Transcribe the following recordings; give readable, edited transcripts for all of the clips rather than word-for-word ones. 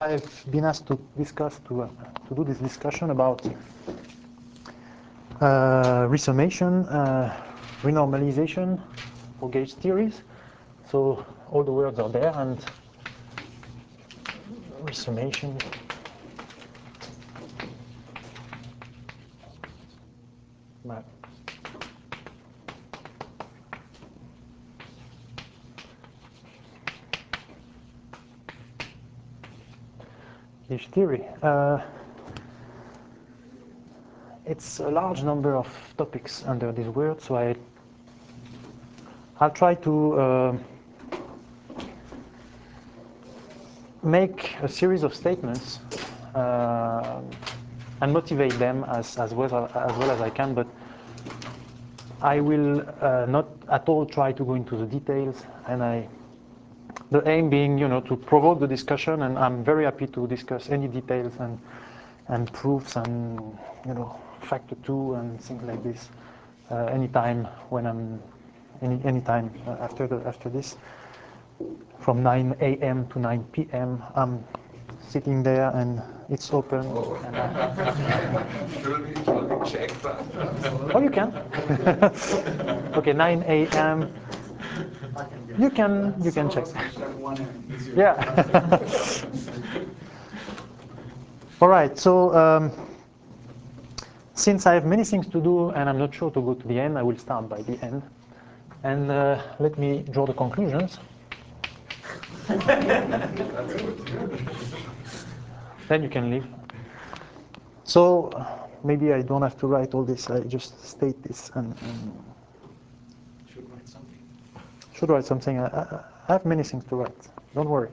I've been asked to do this discussion about resummation, renormalization for gauge theories. So all the words are there, and resummation. Gauge theory. It's a large number of topics under this word, so I'll try to make a series of statements and motivate them as well as I can, but I will not at all try to go into the details, and the aim being, to provoke the discussion, and I'm very happy to discuss any details and proofs and, factor 2 and things like this anytime when anytime after this. From 9 a.m. to 9 p.m. I'm sitting there and it's open. Oh, and check that. Oh, you can. Okay, 9 a.m. You can check. Yeah. All right. So since I have many things to do and I'm not sure to go to the end, I will start by the end. And let me draw the conclusions. Then you can leave. So maybe I don't have to write all this. I just state this and should write something. I have many things to write. Don't worry.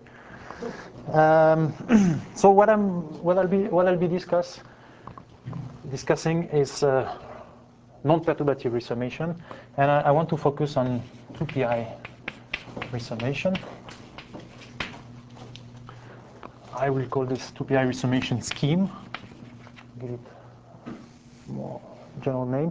So what I'll be discussing is non-perturbative resummation, and I want to focus on 2PI resummation. I will call this 2PI resummation scheme. Give it a more general name.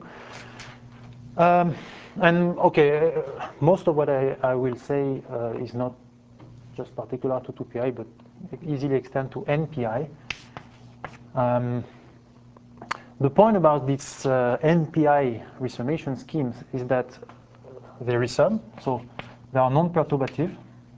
And okay, most of what I will say is not just particular to 2PI, but easily extend to NPI. The point about these NPI resummation schemes is that they resum, so they are non-perturbative.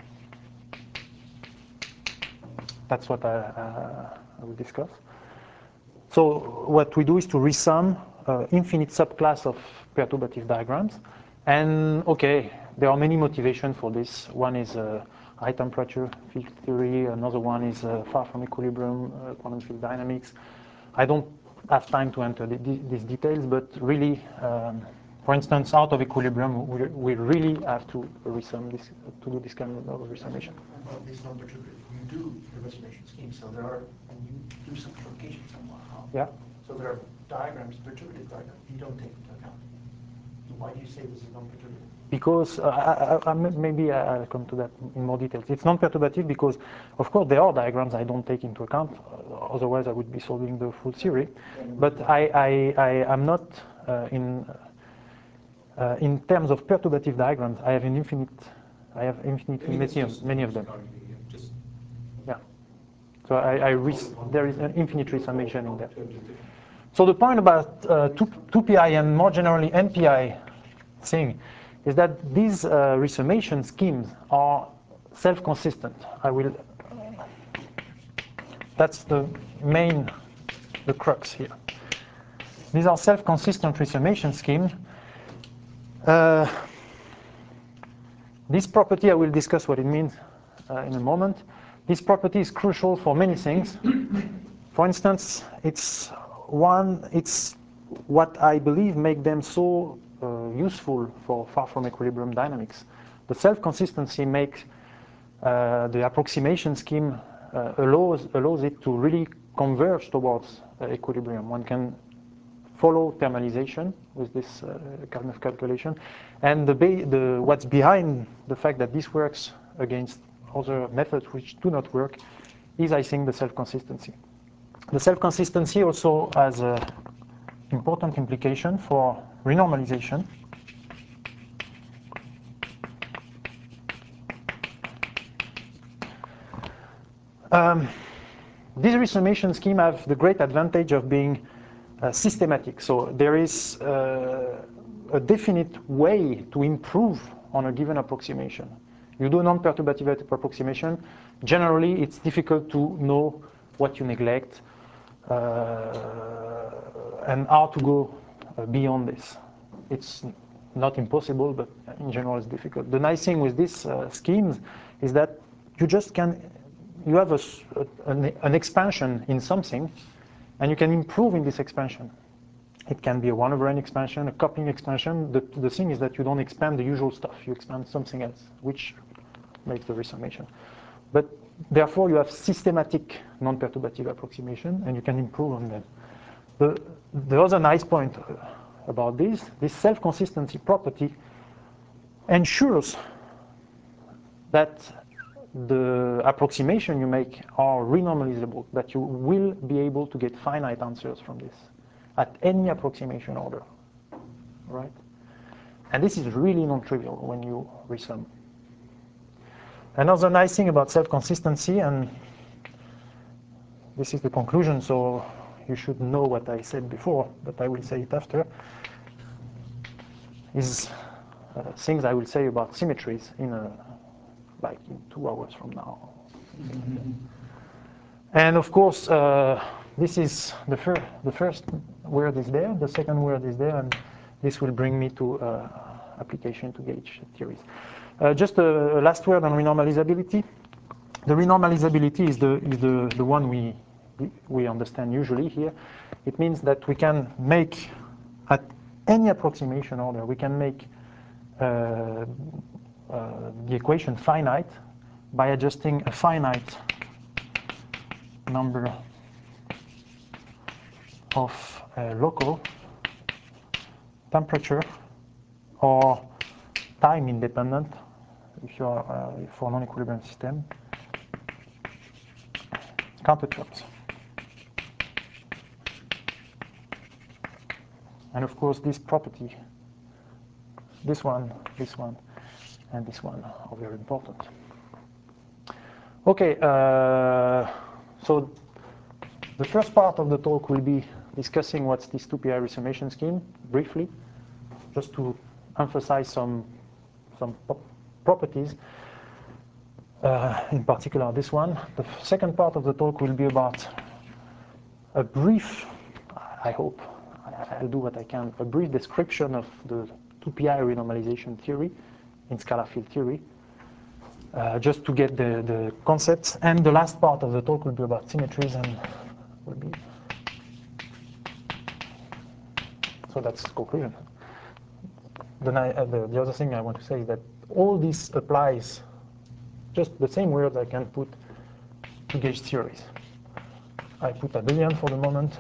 That's what I will discuss. So what we do is to resum infinite subclass of perturbative diagrams. And okay, there are many motivations for this. One is high temperature field theory. Another one is far from equilibrium quantum field dynamics. I don't have time to enter these details, but really, for instance, out of equilibrium, we really have to resum this, to do this kind of resummation. These non-perturbative, you do the resummation scheme, so there are, and you do some truncation somehow. Yeah. So there are diagrams, perturbative diagrams, you don't take into account. So why do you say this is non-perturbative? Because maybe I'll come to that in more details. It's non-perturbative because, of course, there are diagrams I don't take into account. Otherwise, I would be solving the full theory. But I'm not in terms of perturbative diagrams. I have infinitely many of them. Yeah. So there is an infinite resummation in there. So the point about 2PI and more generally NPI thing is that these resummation schemes are self-consistent. That's the crux here. These are self-consistent resummation schemes. This property, I will discuss what it means in a moment. This property is crucial for many things. For instance, it's what I believe make them so useful for far from equilibrium dynamics. The self-consistency makes the approximation scheme allows it to really converge towards equilibrium. One can follow thermalization with this kind of calculation, and what's behind the fact that this works against other methods which do not work is, I think, the self-consistency. The self-consistency also has an important implication for renormalization. These resummation schemes have the great advantage of being systematic. So there is a definite way to improve on a given approximation. You do non-perturbative approximation. Generally, it's difficult to know what you neglect and how to go beyond this. It's not impossible, but in general, it's difficult. The nice thing with these schemes is that you just you have an expansion in something, and you can improve in this expansion. It can be a 1/n expansion, a coupling expansion. The thing is that you don't expand the usual stuff. You expand something else, which makes the resummation. But therefore, you have systematic non-perturbative approximation, and you can improve on them. The other nice point about this self-consistency property ensures that the approximation you make are renormalizable, that you will be able to get finite answers from this at any approximation order, right? And this is really non-trivial when you resum. Another nice thing about self-consistency, and this is the conclusion, so you should know what I said before, but I will say it after, is things I will say about symmetries in like in 2 hours from now. And of course, this is the first word is there, the second word is there, and this will bring me to application to gauge theories. Just a last word on renormalizability. The renormalizability is the one we understand usually here. It means that we can make, at any approximation order, we can make the equation finite by adjusting a finite number of local temperature or time independent, if you are for a non-equilibrium system, counterterms. And of course, this property, this one, and this one are very important. Okay, so the first part of the talk will be discussing what's this 2-pi resummation scheme, briefly, just to emphasize some properties, in particular this one. The second part of the talk will be about a brief, I hope, I'll do what I can, a brief description of the 2-pi renormalization theory in scalar field theory, just to get the concepts. And the last part of the talk will be about symmetries, and will be, so that's the conclusion. The other thing I want to say is that all this applies, just the same words I can put to gauge theories. I put abelian for the moment.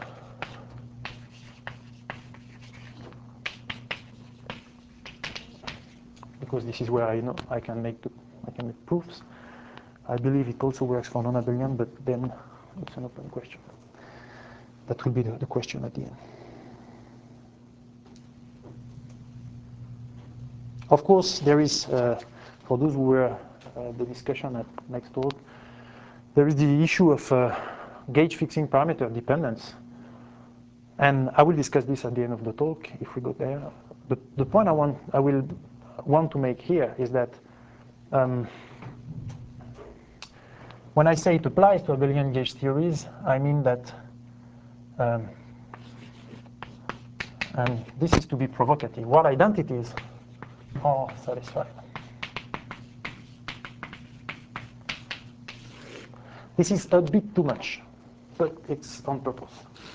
Because this is where I know I can make proofs. I believe it also works for non-abelian, but then it's an open question. That will be the question at the end. Of course, there is, for those who were the discussion at next talk, there is the issue of gauge fixing parameter dependence. And I will discuss this at the end of the talk if we go there. The point I will want to make here is that when I say it applies to abelian gauge theories, I mean that, and this is to be provocative, what identities are satisfied. This is a bit too much, but it's on purpose.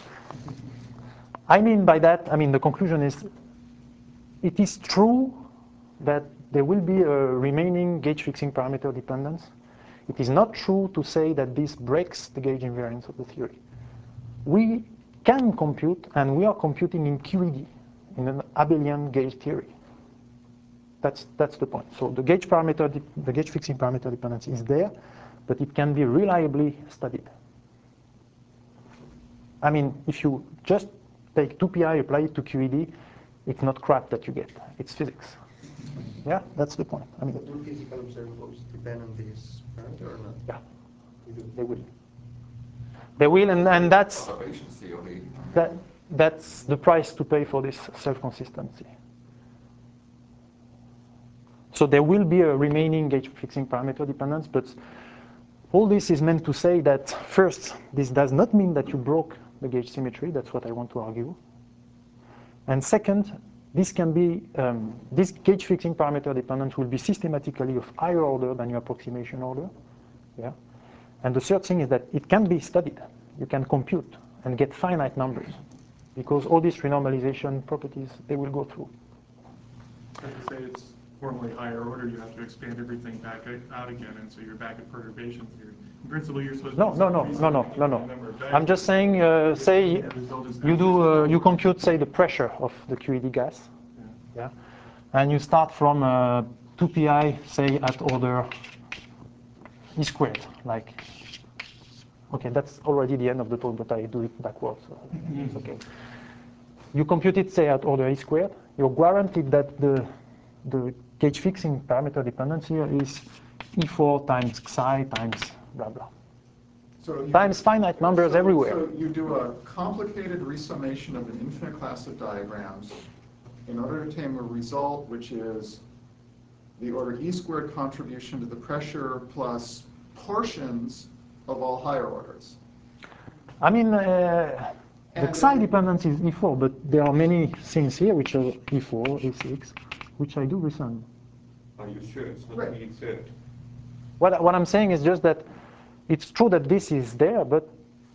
I mean by that, the conclusion is, it is true that there will be a remaining gauge fixing parameter dependence. It is not true to say that this breaks the gauge invariance of the theory. We can compute, and we are computing in QED, in an abelian gauge theory. That's the point. So the gauge fixing parameter dependence is there, but it can be reliably studied. If you just take 2-pi, apply it to QED, it's not crap that you get. It's physics. Yeah, that's the point. Do physical observables depend on this parameter or not? Yeah, they will. They will, and that's Perturbation theory. that's the price to pay for this self-consistency. So there will be a remaining gauge fixing parameter dependence, but all this is meant to say that first, this does not mean that you broke the gauge symmetry. That's what I want to argue. And second, this can be this gauge fixing parameter dependence will be systematically of higher order than your approximation order. Yeah. And the third thing is that it can be studied. You can compute and get finite numbers because all these renormalization properties they will go through. If you say it's formally higher order, you have to expand everything back out again, and so you're back at perturbation theory. In principle, you're supposed to. No. I'm just saying, say you compute, say, the pressure of the QED gas, yeah, and you start from 2pi, say, at order E squared, like. Okay, that's already the end of the talk, but I do it backwards. So it's okay. You compute it, say, at order E squared. You're guaranteed that the gauge fixing parameter dependence here is E4 times Xi times blah blah. So times finite numbers everywhere. So you do a complicated resummation of an infinite class of diagrams in order to obtain a result which is the order E squared contribution to the pressure plus portions of all higher orders. I mean, the Xi dependence is E4, but there are many things here which are E4, E6, which I do resum. Are you sure it's not Right. being said? What I'm saying is just that it's true that this is there, but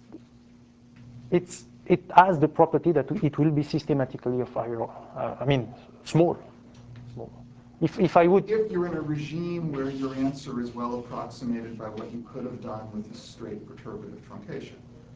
it has the property that it will be systematically of higher, small. If I would. If you're in a regime where your answer is well approximated by what you could have done with a straight perturbative truncation.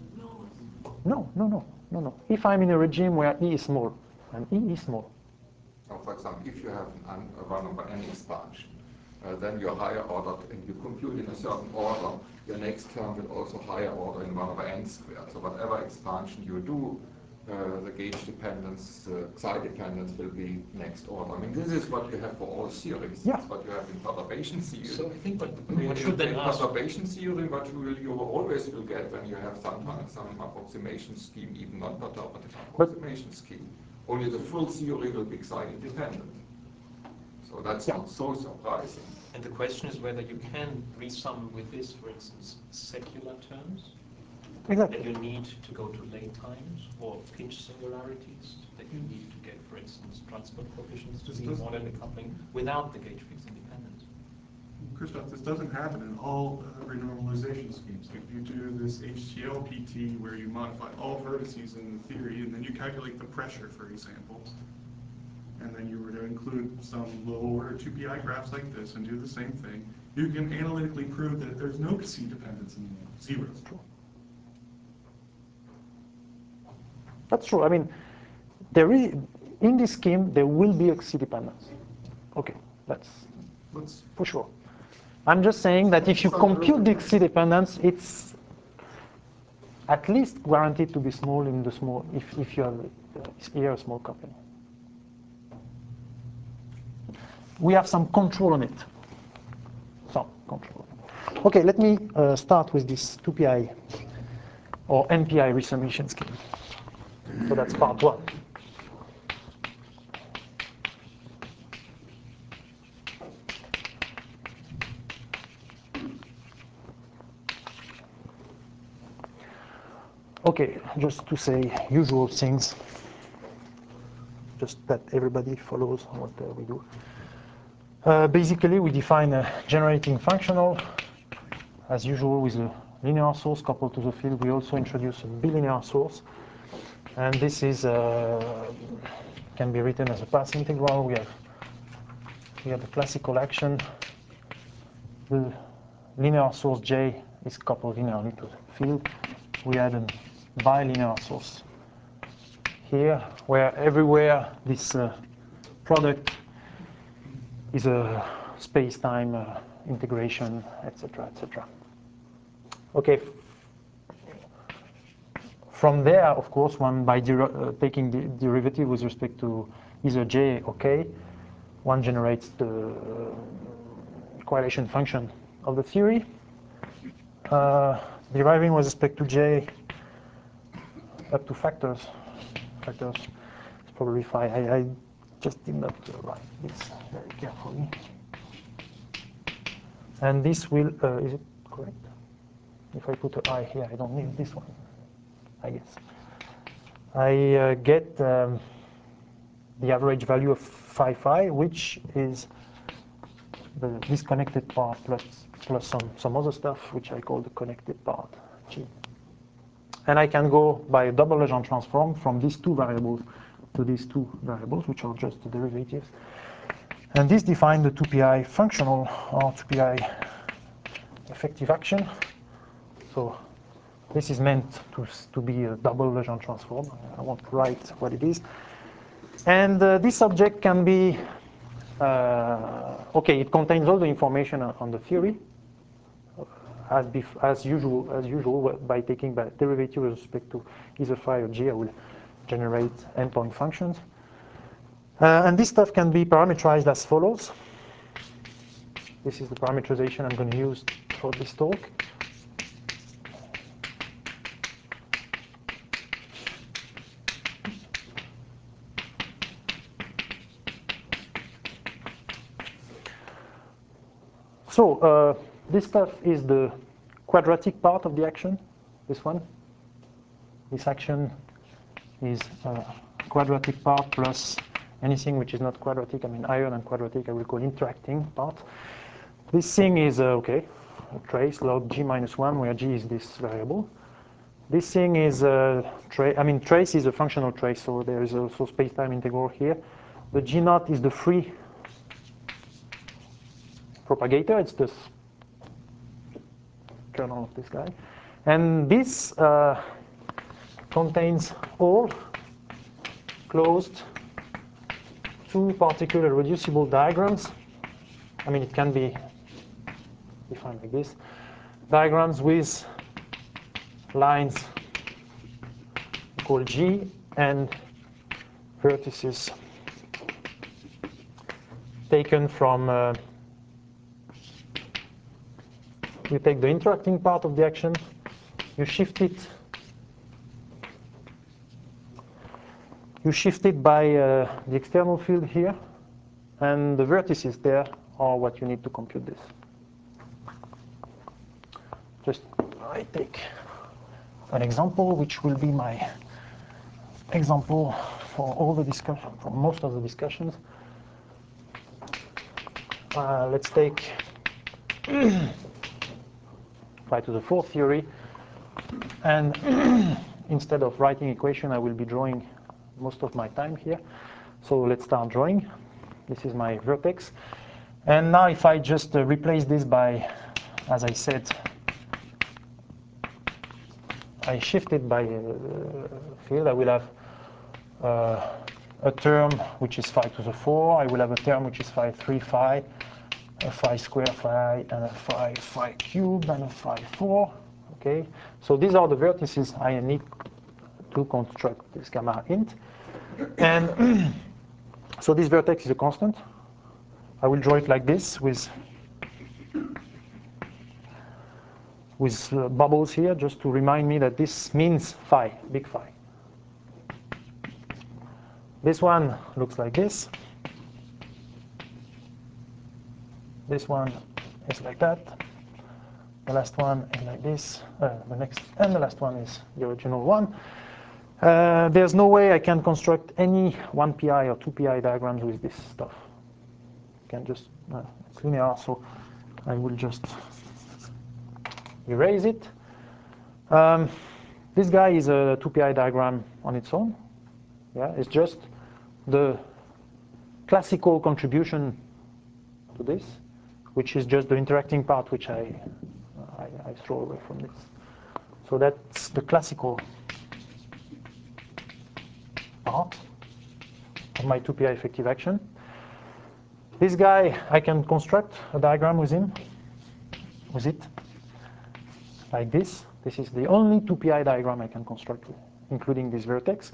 No. If I'm in a regime where E is small, and E is small. So for example, if you have a 1 over n expansion, then your higher order, and you compute in a certain order, your next term will also higher order in 1 over n squared. So whatever expansion you do, the gauge dependence, Xi dependence will be next order. I mean, this is what you have for all theories. Yeah. It's what you have in perturbation theory. So I think what In should then ask. perturbation theory, what you always will get when you have some approximation scheme, even non-perturbative approximation scheme. Only the full theory will be Xi independent. So that's not so surprising. And the question is whether you can resum with this, for instance, secular terms Exactly. that you need to go to late times, or pinch singularities that you need to get, for instance, transport coefficients to be more than coupling without the gauge fixing dependence. Christoph, this doesn't happen in all renormalization schemes. If you do this HTL PT where you modify all vertices in the theory, and then you calculate the pressure, for example, and then you were to include some low-order 2pi graphs like this and do the same thing, you can analytically prove that there's no C dependence in the end, zero. That's true. I mean, there is in this scheme there will be a C dependence. Okay, that's for sure. I'm just saying that if you compute the C dependence, it's at least guaranteed to be small in the small if you have here a small coupling. We have some control on it. Some control. Okay, let me start with this 2pi or NPI resummation scheme. So that's part one. Okay, just to say usual things, just that everybody follows what we do. Basically, we define a generating functional, as usual, with a linear source coupled to the field. We also introduce a bilinear source. And this is can be written as a path integral. We have the classical action. The linear source J is coupled linearly to the field. We add a bilinear source here, where everywhere this product is a space-time integration, etc., etc. Okay. From there, of course, one by taking the derivative with respect to either J or K, one generates the correlation function of the theory. deriving with respect to j up to factors. Factors is probably phi. I just did not write this very carefully. And this will, is it correct? If I put an I here, I don't need this one, I guess. I get the average value of phi, which is the disconnected part plus some other stuff, which I call the connected part, G. And I can go by a double Legendre transform from these two variables to these two variables, which are just the derivatives. And this defines the 2pi functional or 2pi effective action. So this is meant to be a double Legendre transform. I won't write what it is. And this object can be, okay, it contains all the information on the theory, as usual, by taking the derivative with respect to either phi or g, I will generate endpoint functions. And this stuff can be parameterized as follows. This is the parameterization I'm going to use for this talk. So this stuff is the quadratic part of the action, this one. This action is quadratic part plus anything which is not quadratic. I mean, higher than quadratic, I will call interacting part. This thing is, okay, a trace log g minus 1, where g is this variable. This thing is trace is a functional trace, so there is also space-time integral here. The g naught is the free propagator. It's this kernel of this guy. And this contains all closed two particular reducible diagrams. I mean, it can be defined like this. Diagrams with lines called G and vertices taken from, you take the interacting part of the action, you shift it by the external field here, and the vertices there are what you need to compute this. Just I take an example, which will be my example for all the discussion, for most of the discussions. Let's take phi to the fourth theory, and instead of writing equation, I will be drawing most of my time here. So let's start drawing. This is my vertex. And now if I just replace this by, as I said, I shift it by field, I will have a term which is phi to the 4. I will have a term which is phi 3 phi, a phi square phi, and a phi cubed, and a phi 4. Okay, so these are the vertices I need to construct this gamma int. And so this vertex is a constant. I will draw it like this with bubbles here, just to remind me that this means phi, big phi. This one looks like this. This one is like that. The last one is like this. The next and the last one is the original one. There's no way I can construct any 1pi or 2pi diagrams with this stuff. I can just, it's linear, so I will just erase it. This guy is a 2pi diagram on its own. Yeah, it's just the classical contribution to this, which is just the interacting part, which I throw away from this. So that's the classical part of my 2pi effective action. This guy, I can construct a diagram with it, like this. This is the only 2pi diagram I can construct, including this vertex.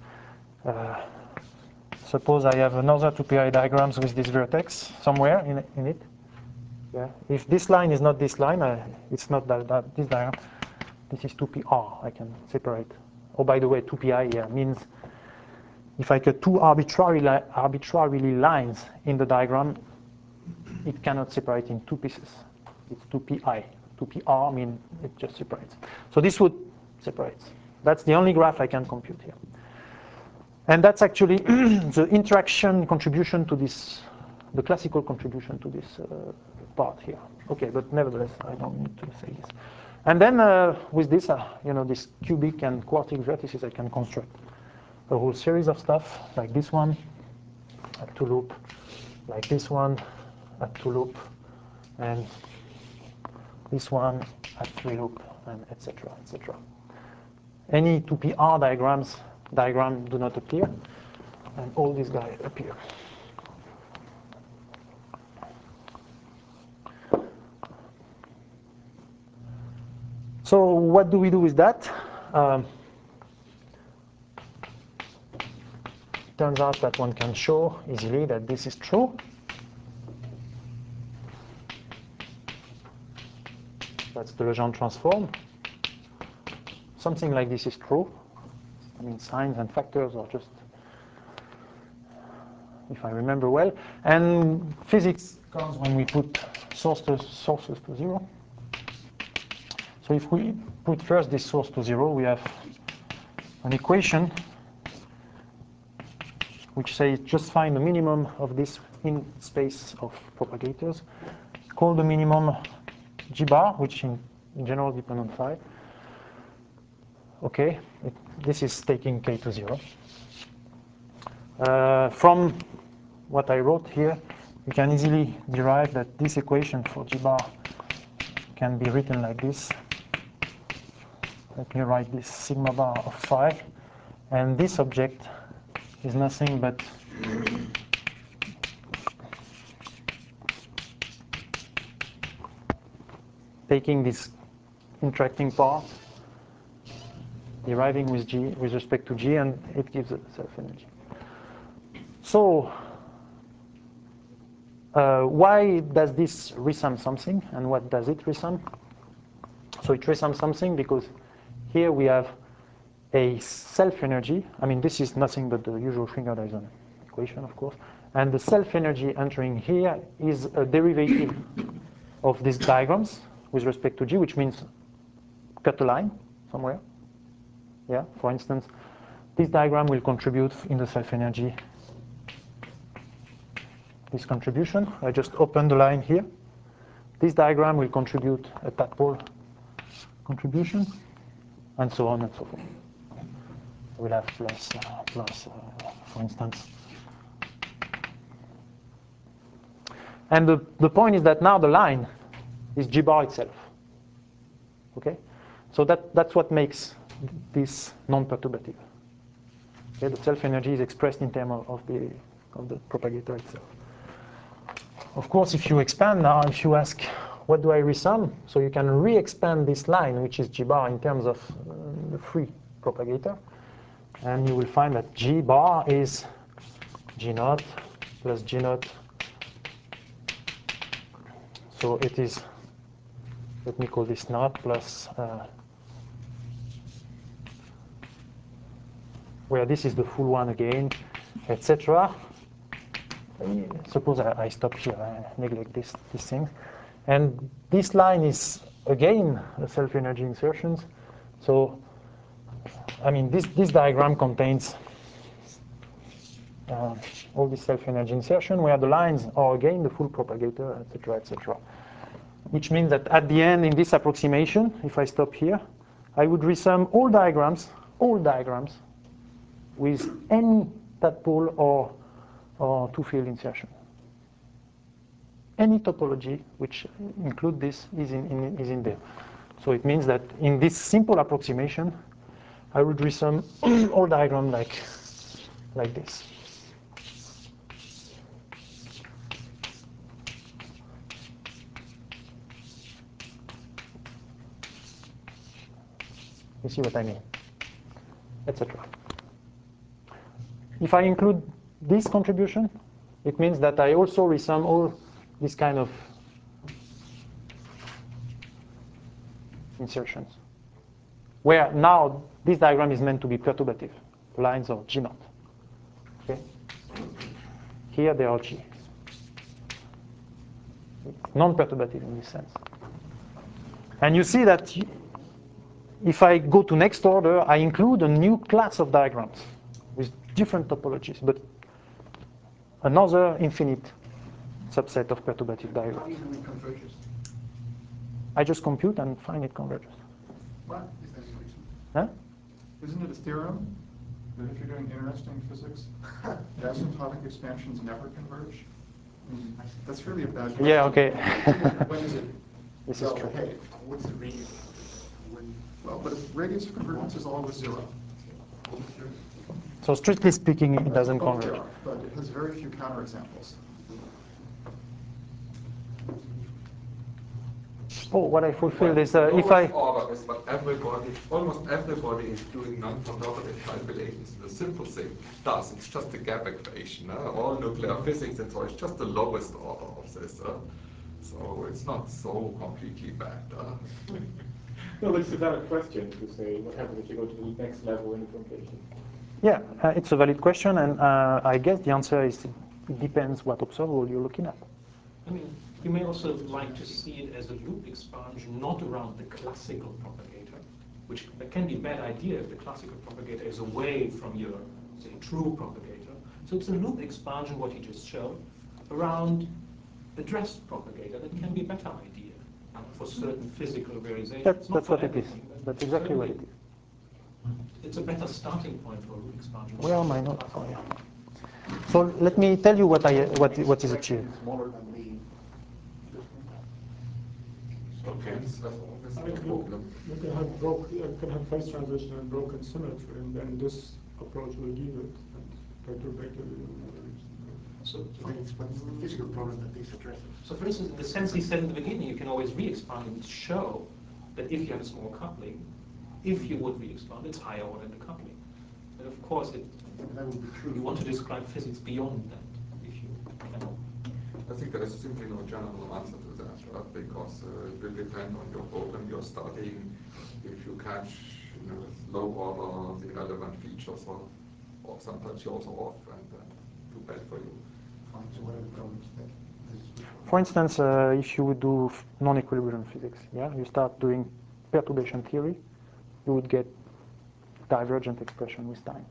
Suppose I have another 2pi diagrams with this vertex somewhere in it. Yeah. If this line is not this line, it's not this diagram. This is 2pr. I can separate. Oh, by the way, 2pi here means if I cut two arbitrarily lines in the diagram, it cannot separate in two pieces. It's 2pi. 2pr means it just separates. So this would separate. That's the only graph I can compute here. And that's actually the interaction contribution to this, the classical contribution to this part here. Okay, but nevertheless, I don't need to say this. And then with this, this cubic and quartic vertices, I can construct a whole series of stuff, like this one at 2 loop, like this one at 2 loop, and this one at 3 loop, and etc., etc. Any 2pr diagram do not appear, and all these guys appear. So what do we do with that? Turns out that one can show easily that this is true. That's the Legendre transform. Something like this is true. I mean, signs and factors are just, if I remember well. And physics comes when we put sources to 0. So if we put first this source to 0, we have an equation which says just find the minimum of this in space of propagators. Call the minimum G bar, which in general depend on phi. Okay, this is taking k to 0. From what I wrote here, you can easily derive that this equation for G bar can be written like this. Let me write this sigma bar of phi, and this object is nothing but taking this interacting part, deriving with G with respect to G, and it gives a self-energy. So why does this resum something, and what does it resum? So it resums something because here we have a self-energy. I mean, this is nothing but the usual Schwinger-Dyson equation, of course. And the self-energy entering here is a derivative of these diagrams with respect to G, which means cut a line somewhere. Yeah, for instance, this diagram will contribute in the self-energy this contribution. I just open the line here. This diagram will contribute a tadpole contribution, and so on and so forth. We'll have plus, for instance. And the point is that now the line is G bar itself. Okay, so that's what makes this non-perturbative. Okay, the self-energy is expressed in terms of the propagator itself. Of course, if you expand now, if you ask, what do I resum? So you can re-expand this line, which is G bar, in terms of the free propagator. And you will find that G bar is G naught plus G naught. So it is, let me call this naught plus, where this is the full one again, etc. Suppose I stop here, I neglect these things. And this line is, again, a self-energy insertions. So, I mean, this diagram contains all this self-energy insertion, where the lines are, again, the full propagator, etc., etc. Which means that at the end, in this approximation, if I stop here, I would resum all diagrams with any tadpole or two-field insertion. Any topology which include this is in there. So it means that in this simple approximation, I would resum all diagram like this. You see what I mean? Etc. If I include this contribution, it means that I also resum all this kind of insertions. where now this diagram is meant to be perturbative, lines are G0. Okay? Here they are G. Non-perturbative in this sense. And you see that if I go to next order, I include a new class of diagrams with different topologies, but another infinite subset of perturbative diagrams. Easily converges. I just compute and find it converges. What? Is that the reason? Huh? Isn't it a theorem that if you're doing interesting physics, the asymptotic expansions never converge? That's really a bad question. Yeah, okay. When is it? This is well true. behaved? What's the radius? When Well, but if radius of convergence is always zero. So strictly speaking, it doesn't That's a converge. theorem, but it has very few counterexamples. Oh, what I fulfilled is if Lowest I... order is what everybody, almost everybody is doing non-conservative calculations. The simple thing does, it's just a gap equation. All nuclear physics and so it's just the lowest order of this. So it's not so completely bad. No, but it's a valid question to say what happens if you go to the next level in the truncation. Yeah, it's a valid question, and I guess the answer is it depends what observable you're looking at. I mean, you may also like to see it as a loop expansion, not around the classical propagator, which can be a bad idea if the classical propagator is away from your, say, true propagator. So it's a loop expansion, what you just showed, around the dressed propagator. That can be a better idea for certain physical realizations. Not That's for what it is. everything, but That's exactly what it certainly is. It's a better starting point for a loop expansion. Where are my notes? Oh, yeah. So let me tell you what is achieved. smaller than the Okay, that's always I a mean, problem. you can have phase transition and broken symmetry, and then this approach will give it, and perturbator So, What's the physical problem that this addresses? So for instance, in the sense he said in the beginning, you can always re-expand and show that if you have a small coupling, if you would re-expand, it's higher order in the coupling. And of course, That would be true. you want to describe physics beyond that, if you can. I think there is simply no general answer to that, right? Because it will depend on your program you're studying. If you catch, with low order the relevant features, or sometimes you're also off, and too bad for you. So what are the problems that this? For instance, if you would do non-equilibrium physics, yeah, you start doing perturbation theory, you would get divergent expression with time.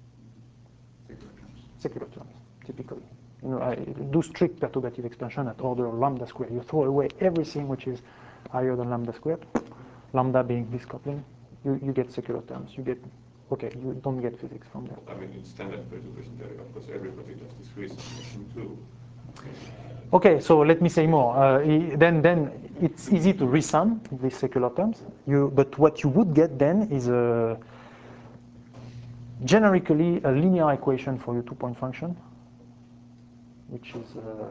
Secular terms, typically. You know, I do strict perturbative expansion at order lambda squared. You throw away everything which is higher than lambda squared, lambda being this coupling, you get secular terms. You get, okay, you don't get physics from that. I mean, in standard perturbation theory, of course, everybody does this reason too. Okay, so let me say more. Then it's easy to resum these secular terms. But what you would get then is generically a linear equation for your two-point function, which is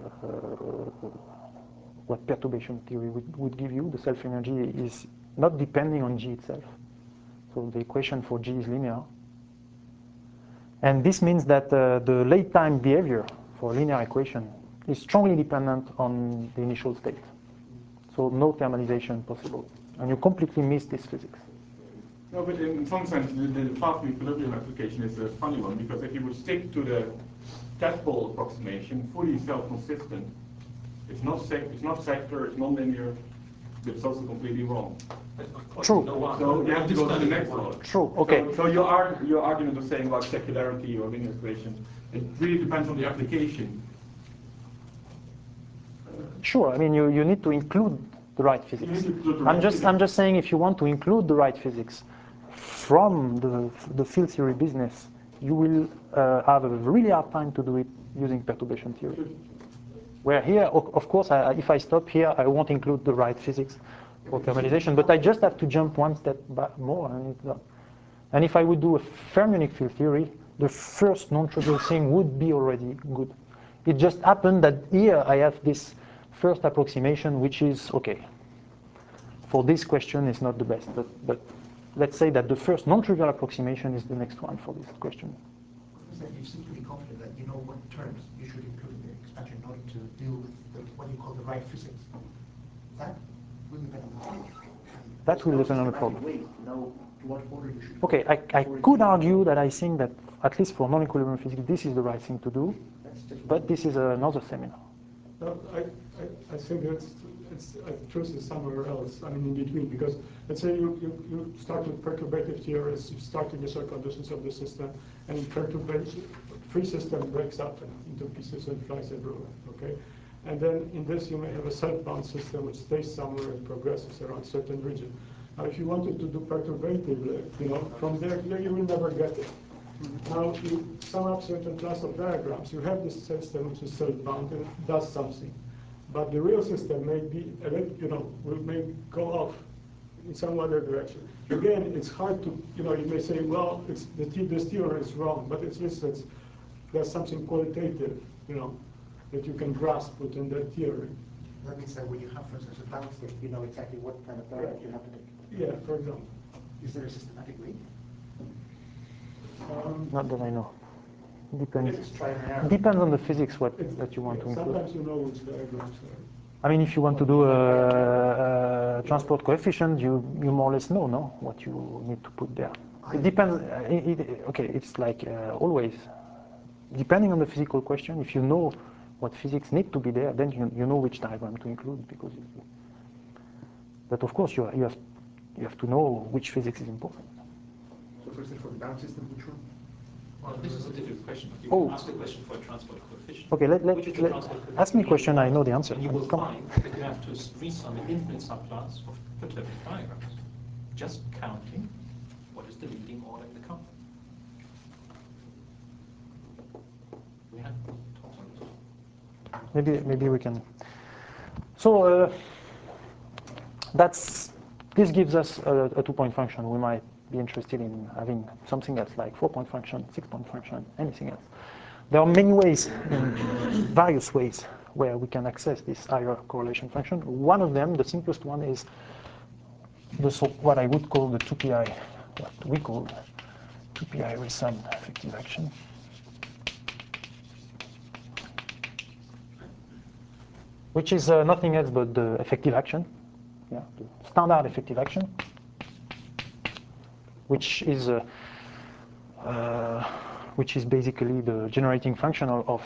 what perturbation theory would give you. The self-energy is not depending on G itself. So the equation for G is linear. And this means that the late time behavior for a linear equation is strongly dependent on the initial state. So no thermalization possible. And you completely miss this physics. No, but in some sense, the fast equilibrium application is a funny one, because if you would stick to the tadpole approximation, fully self-consistent, it's not sector, it's non-linear, but it's also completely wrong. But of course, True. no one. So you have to go to the next one. True, okay. So your argument of saying about secularity or linear equation, it really depends on the application. Sure, I mean, you need to include the right physics. You need to include the right physics. I'm just saying if you want to include the right physics from the field theory business, you will have a really hard time to do it using perturbation theory. Where here, of course, if I stop here, I won't include the right physics for thermalization, but I just have to jump one step back more. And if I would do a fermionic field theory, the first non-trivial thing would be already good. It just happened that here I have this first approximation, which is okay. For this question, it's not the best, but let's say that the first non-trivial approximation is the next one for this question. You seem to be confident that you know what terms you should include in the expansion in order to deal with what you call the right physics. That will depend on the problem. That will depend on the problem. Ways to know what order you should Okay, I could argue that I think that, at least for non-equilibrium physics, this is the right thing to do, but this is another seminar. No, I think truth is somewhere else, I mean in between, because let's say you start with perturbative theories, you start initial conditions of the system, and free system breaks up into pieces and flies everywhere, okay? And then in this you may have a self-bound system which stays somewhere and progresses around certain region. Now if you wanted to do perturbatively, from there you will never get it. Now, you sum up certain class of diagrams, you have this system which is self-bound and it does something. But the real system may be, may go off in some other direction. Again, it's hard to, you may say, well, this theory is wrong, but it's just that there's something qualitative, that you can grasp within that theory. That means that when you have, for instance, a bound state, you know exactly what kind of diagram you have to take. Yeah, for example. Is there a systematic way? Not that I know. Depends. It's try and error. Depends on the physics that you want to include. Sometimes you know which diagrams are. I mean, if you want to do a transport coefficient, you more or less know, what you need to put there. It depends. Okay, it's like always. Depending on the physical question, if you know what physics need to be there, then you know which diagram to include. But of course, you have to know which physics is important. So for instance, for the bound system, which one? Well, this is a different question. You Oh. ask a question for a transport coefficient. Okay, Which is the transport coefficient? ask me a question. I know the answer. And you will Come on. find that you have to resum an infinite subclass of perturbative diagrams, just counting what is the leading order in the count. We had talks on this. Maybe we can. So this gives us a 2-point function. We might be interested in having something else like 4-point function, 6-point function, anything else. There are many ways, various ways, where we can access this higher correlation function. One of them, the simplest one, is what I would call the 2pi, what we call 2pi resum effective action. Which is nothing else but the effective action, the standard effective action, which is basically the generating function of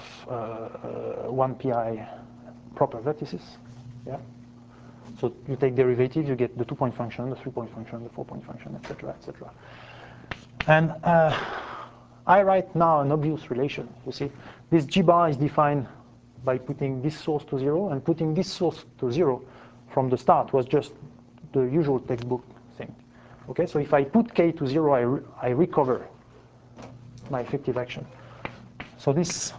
1pi proper vertices. Yeah. So you take derivative, you get the 2-point function, the 3-point function, the 4-point function, etc., etc. And I write now an obvious relation. You see, this G bar is defined by putting this source to 0, and putting this source to 0 from the start was just the usual textbook thing. Okay, so if I put k to 0, I recover my effective action. So this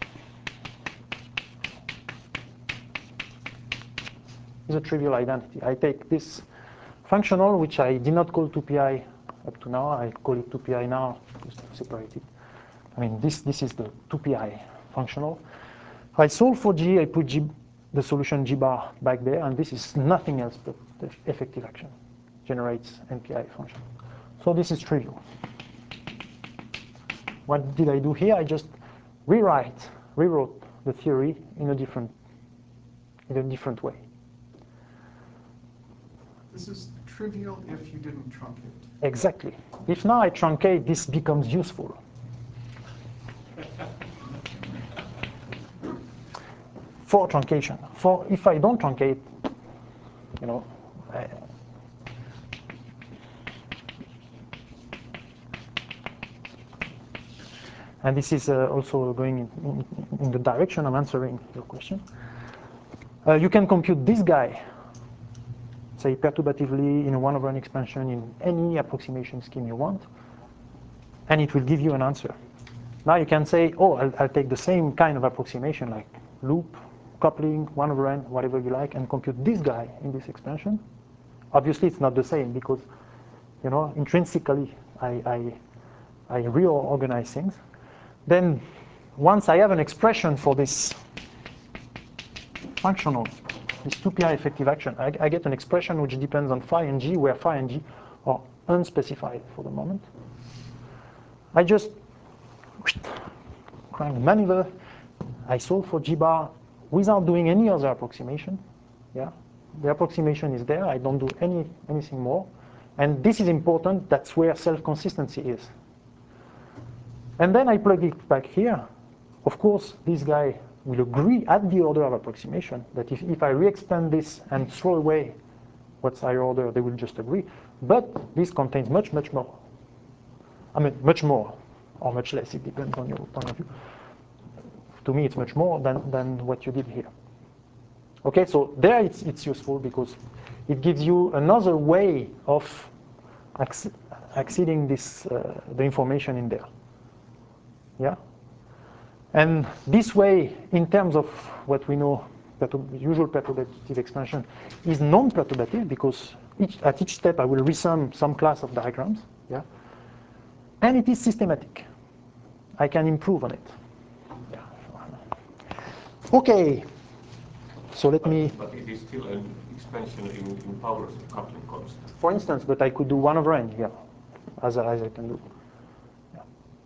is a trivial identity. I take this functional, which I did not call 2pi up to now, I call it 2pi now, just to separate it. I mean, this is the 2pi functional. I solve for G, I put the solution G bar back there, and this is nothing else but the effective action. Generates NPI function. So this is trivial. What did I do here? I just rewrote the theory in a different way. This is trivial if you didn't truncate. Exactly. If now I truncate, this becomes useful. For truncation. For if I don't truncate, and this is also going in the direction of answering your question. You can compute this guy, say perturbatively in a 1/n expansion in any approximation scheme you want, and it will give you an answer. Now you can say, oh, I'll take the same kind of approximation like loop, coupling, 1/n, whatever you like, and compute this guy in this expansion. Obviously, it's not the same because, intrinsically, I reorganize things. Then, once I have an expression for this functional, this 2pi effective action, I get an expression which depends on phi and g, where phi and g are unspecified for the moment. I just crank the maneuver. I solve for G bar without doing any other approximation. Yeah, the approximation is there. I don't do anything more, And this is important. That's where self-consistency is. And then I plug it back here. Of course, this guy will agree at the order of approximation that if I re-expand this and throw away what's higher order, they will just agree. But this contains much, much more. I mean, much more or much less. It depends on your point of view. To me, it's much more than what you did here. Okay, so there it's useful because it gives you another way of accessing this, the information in there. Yeah? And this way, in terms of what we know, usual perturbative expansion is non-perturbative because at each step I will resum some class of diagrams. Yeah? And it is systematic. I can improve on it. Yeah. Okay. So let me. But it is still an expansion in powers of coupling constant. For instance, but I could do 1/n here, as I can do. Yeah.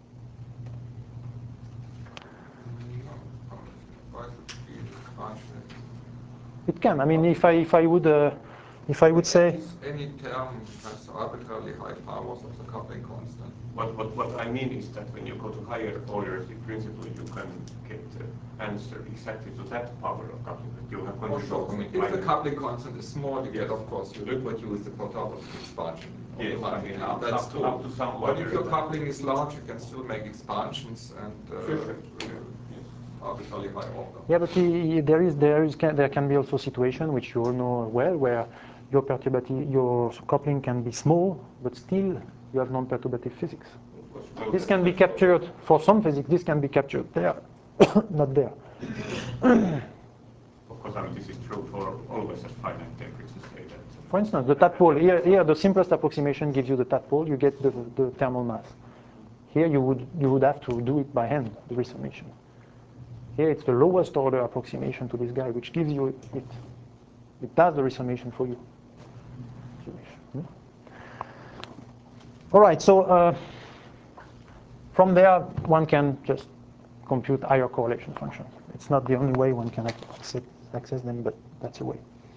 It can. I mean, if I would say. Any term has arbitrarily high powers of the coupling constant. What I mean is that when you go to higher orders, in principle, you can get the answer exactly to that power of coupling. You have Also, I mean, if the coupling constant is small, you get, of course, you reproduce the perturbative expansion. Yes, I mean, that's true. up to some But if order. your coupling is large, you can still make expansions and arbitrarily high order. Yeah, but there can be also situation which you all know well, where your coupling can be small, but still you have non-perturbative physics. This can be captured for some physics. This can be captured there, not there. Of course, I mean, this is true for always at finite temperatures. For instance, the tadpole. Here, the simplest approximation gives you the tadpole. You get the thermal mass. Here, you would have to do it by hand, the resummation. Here, it's the lowest order approximation to this guy, which gives you it. It does the resummation for you. All right, so from there, one can just compute higher correlation functions. It's not the only way one can access them, but that's a way.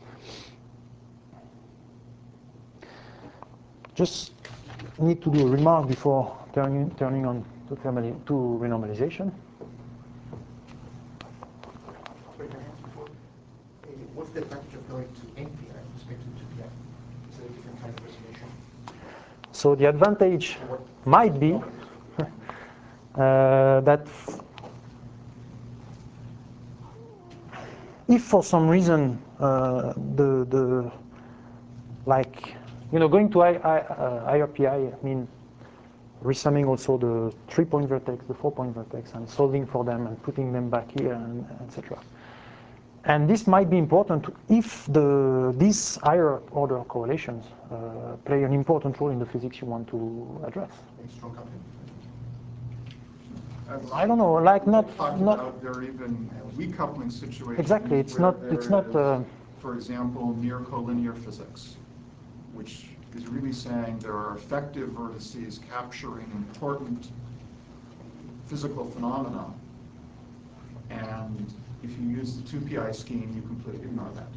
Just need to do a remark before turning on to renormalization. What's the advantage of going to NPI with respect to 2PI? Is there a different kind of resolution? So the advantage might be that if for some reason going to higher PI, I mean resumming also the 3-point vertex, the 4-point vertex, and solving for them and putting them back here, and etc. And this might be important if these higher order correlations play an important role in the physics you want to address. I don't know, like not. There are even weak coupling situations. Exactly, it's not. For example, near collinear physics, which is really saying there are effective vertices capturing important physical phenomena, and if you use the 2PI scheme, you completely ignore that.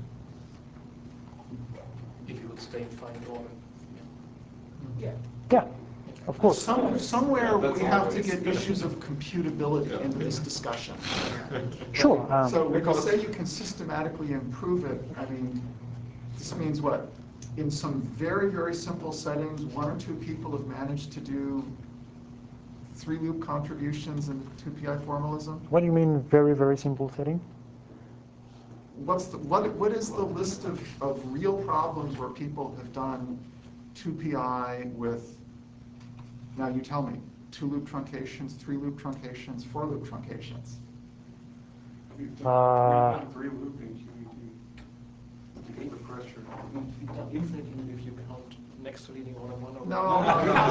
If you would stay in finite order. Yeah. Yeah, of course. Somewhere we have to get issues of computability into this discussion. Sure. So when you say you can systematically improve it, I mean, this means what? In some very, very simple settings, 1 or 2 people have managed to do 3-loop contributions in 2PI formalism? What do you mean, very, very simple setting? What is the list of real problems where people have done 2PI with, now you tell me, 2-loop truncations, 3-loop truncations, 4-loop truncations? We've done 3-loop in QED. To get the pressure. We've done infinite even if you count next to leading order 1 over. No.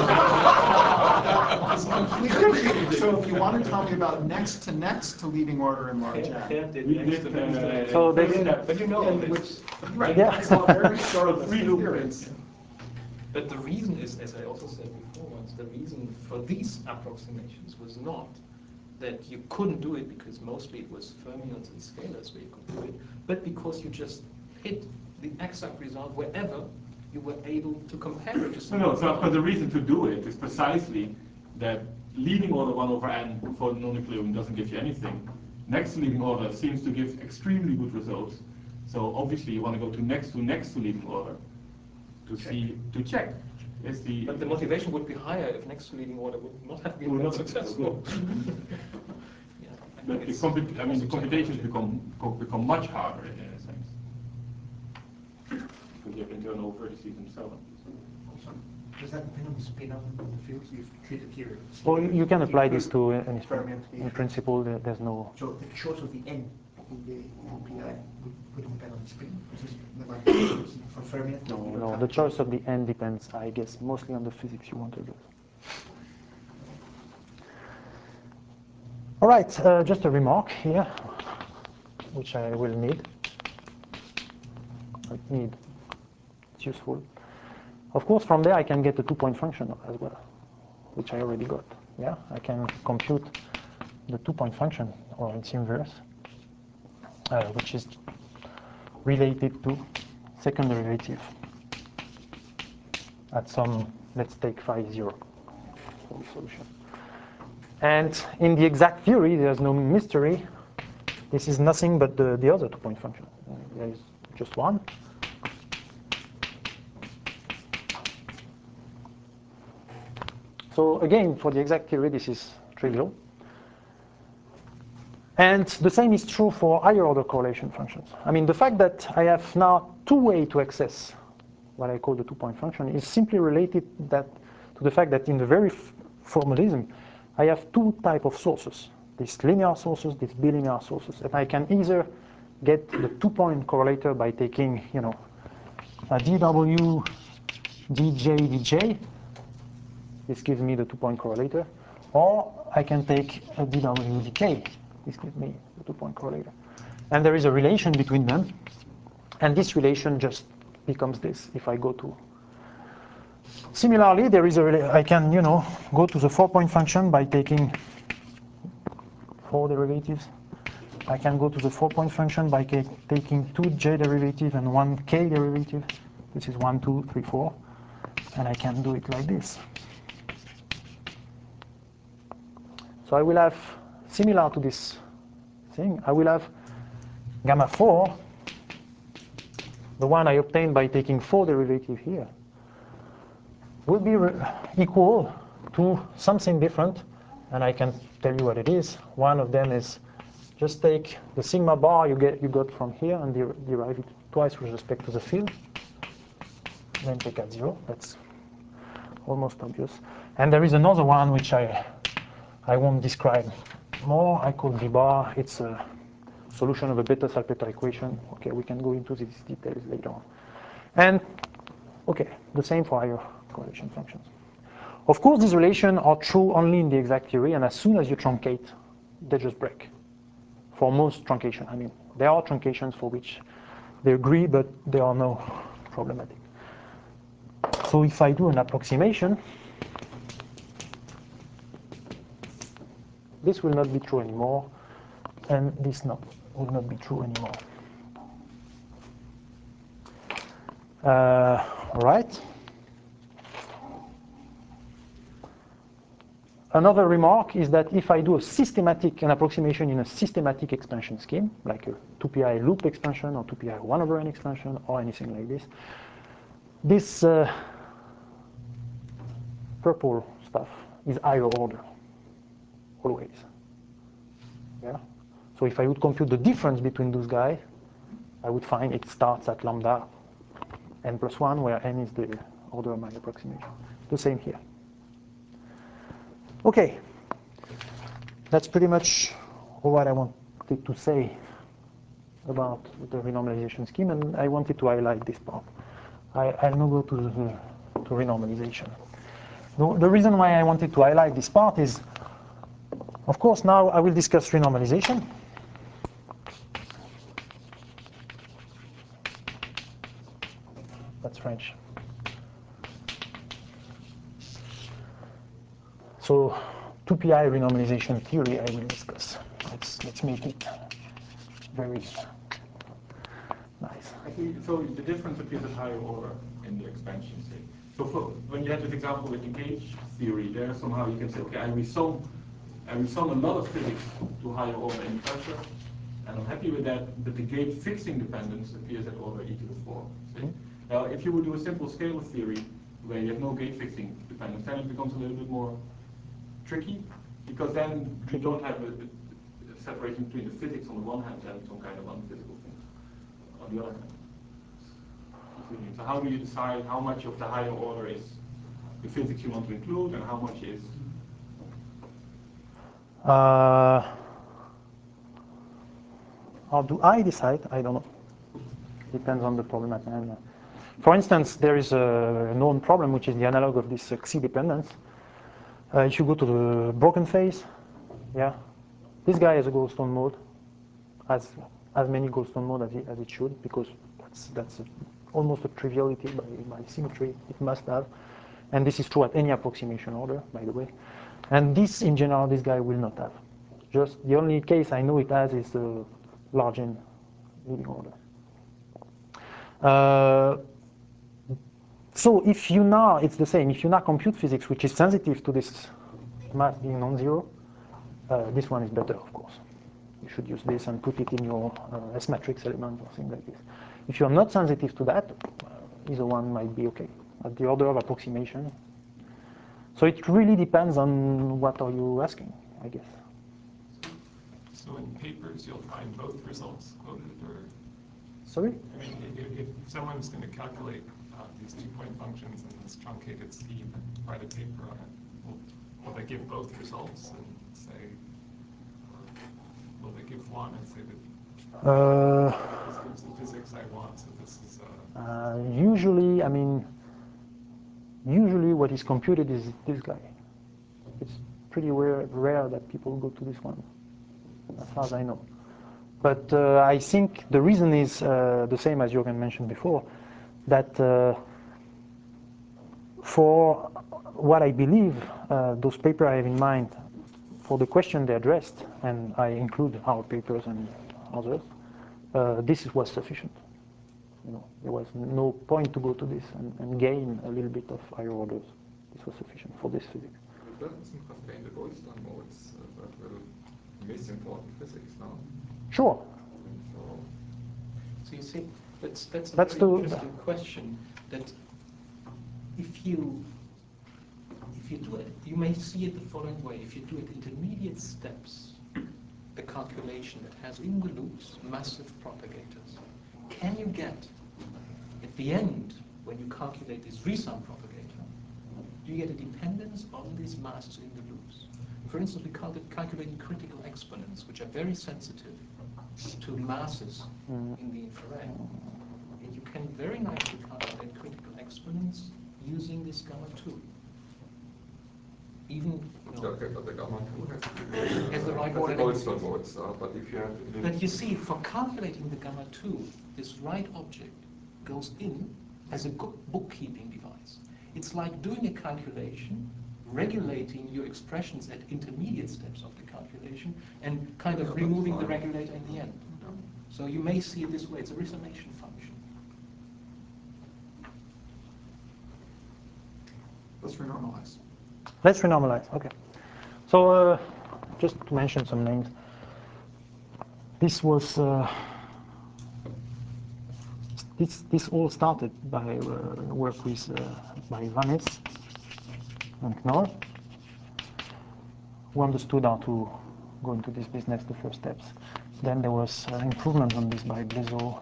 It's completely. So if you want to tell me about next to leading order in large N. So they but you know, right? Yeah. It's all very sort of 3-loop theories. But the reason is, as I also said before once, the reason for these approximations was not that you couldn't do it because mostly it was fermions and scalars where you could do it, but because you just hit the exact result wherever you were able to compare it to No, something. but the reason to do it is precisely that leading order 1 over n for non-equilibrium doesn't give you anything. Next to leading order seems to give extremely good results. So obviously you want to go to next to leading order to check. But the motivation would be higher if next to leading order would not have been that successful. But the computations become much harder in a sense. Because you have internal vertices themselves. Also, does that depend on the spin of the fields you've treated here? Well, you can apply this to any Fermi spin. In principle, there's no. So the choice of the n in the PI would depend on the spin. Is this like for Fermi? No, the choice of the n depends, I guess, mostly on the physics you want to do. All right, just a remark here, which I will need. It's useful. Of course, from there I can get a 2-point function as well, which I already got. Yeah, I can compute the 2-point function or its inverse, which is related to second derivative at some, let's take phi 0 for the solution. And in the exact theory, there's no mystery. This is nothing but the other 2-point function. There is just one. So again, for the exact theory, this is trivial. And the same is true for higher order correlation functions. I mean, the fact that I have now 2 ways to access what I call the 2-point function is simply related to the fact that in the very formalism, I have 2 types of sources, these linear sources, these bilinear sources. And I can either get the 2-point correlator by taking, a dw, dj, dj. This gives me the 2-point correlator. Or I can take a dw, dk. This gives me the 2-point correlator. And there is a relation between them. And this relation just becomes this if I go to. Similarly, there is I can, go to the 4-point function by taking 4 derivatives. I can go to the 4-point function by taking 2 j derivative and 1 k derivative. This is 1, 2, 3, 4. And I can do it like this. So I will have, similar to this thing, I will have gamma 4, the one I obtained by taking 4 derivatives here, will be equal to something different, and I can tell you what it is. One of them is just take the sigma bar you got from here and derive it twice with respect to the field, then take at 0. That's almost obvious. And there is another one which I won't describe more. I call b bar. It's a solution of a Bethe-Salpeter equation. Okay, we can go into these details later on. And okay, the same for higher correlation functions. Of course, these relations are true only in the exact theory, and as soon as you truncate, they just break. For most truncation, I mean, there are truncations for which they agree, but they are no problematic. So if I do an approximation, this will not be true anymore, and this will not be true anymore. All right. Another remark is that if I do an approximation in a systematic expansion scheme, like a 2pi loop expansion or 2pi 1 over n expansion or anything like this, this purple stuff is higher order, always. Yeah. So if I would compute the difference between those guys, I would find it starts at lambda n plus 1, where n is the order of my approximation. The same here. Okay, that's pretty much all what I wanted to say about the renormalization scheme, and I wanted to highlight this part. I'll now go to renormalization. The reason why I wanted to highlight this part is, of course, now I will discuss renormalization. That's French. So 2pi renormalization theory I will discuss. Let's make it very Nice. Actually, so the difference appears at higher order in the expansion state. So when you have this example with the gauge theory, there somehow you can say, okay, I resum a lot of physics to higher order in pressure, and I'm happy with that, but the gauge fixing dependence appears at order e to the 4. Now, if you would do a simple scalar theory where you have no gauge fixing dependence, then it becomes a little bit more tricky, because then you don't have a separation between the physics on the one hand and some kind of unphysical thing on the other hand. So how do you decide how much of the higher order is the physics you want to include and how much is... How do I decide? I don't know. Depends on the problem at hand. For instance, there is a known problem which is the analog of this Xi dependence. If you go to the broken phase, yeah, this guy has a Goldstone mode, has as many Goldstone mode as it should, because that's almost a triviality by symmetry. It must have, and this is true at any approximation order, by the way. And this, in general, this guy will not have. Just the only case I know it has is the large N leading order. So if you now, it's the same. If you now compute physics which is sensitive to this mass being non-zero, this one is better, of course. You should use this and put it in your S matrix element or something like this. If you're not sensitive to that, either one might be okay at the order of approximation. So it really depends on what are you asking, I guess. So in papers, you'll find both results quoted, or? Sorry? I mean, if someone's going to calculate these two-point functions in this truncated scheme and write a paper on it, will they give both results and say, or will they give one and say that this gives the physics I want, so this is... Usually, I mean, usually what is computed is this guy. It's pretty rare that people go to this one, as far as I know. But I think the reason is the same as Jürgen mentioned before, that for what I believe, those papers I have in mind, for the question they addressed, and I include our papers and others, this was sufficient. You know, there was no point to go to this and gain a little bit of higher orders. This was sufficient for this physics. It doesn't contain the Goldstone modes that will miss important physics now. Sure. So you see, that's a That's very the- interesting question. That if you do it, you may see it the following way. If you do it intermediate steps, the calculation that has in the loops massive propagators, can you get at the end, when you calculate this resum propagator, do you get a dependence on these masses in the loops? For instance, we calculating critical exponents, which are very sensitive to masses in the infrared. And you can very nicely calculate critical exponents using this gamma 2. Even, you know, Okay, but the gamma 2 has the right has order. the Goldstone modes, but if you have... But you see, for calculating the gamma 2, this right object goes in as a good bookkeeping device. It's like doing a calculation, regulating your expressions at intermediate steps of the calculation, and kind of removing the regulator in the end. So you may see it this way. It's a resummation function. Let's renormalize. Let's renormalize. Okay. So just to mention some names. This was this all started by work with by Vannes and Knoll, who understood how to go into this business, the first steps. Then there was improvement on this by Blezo,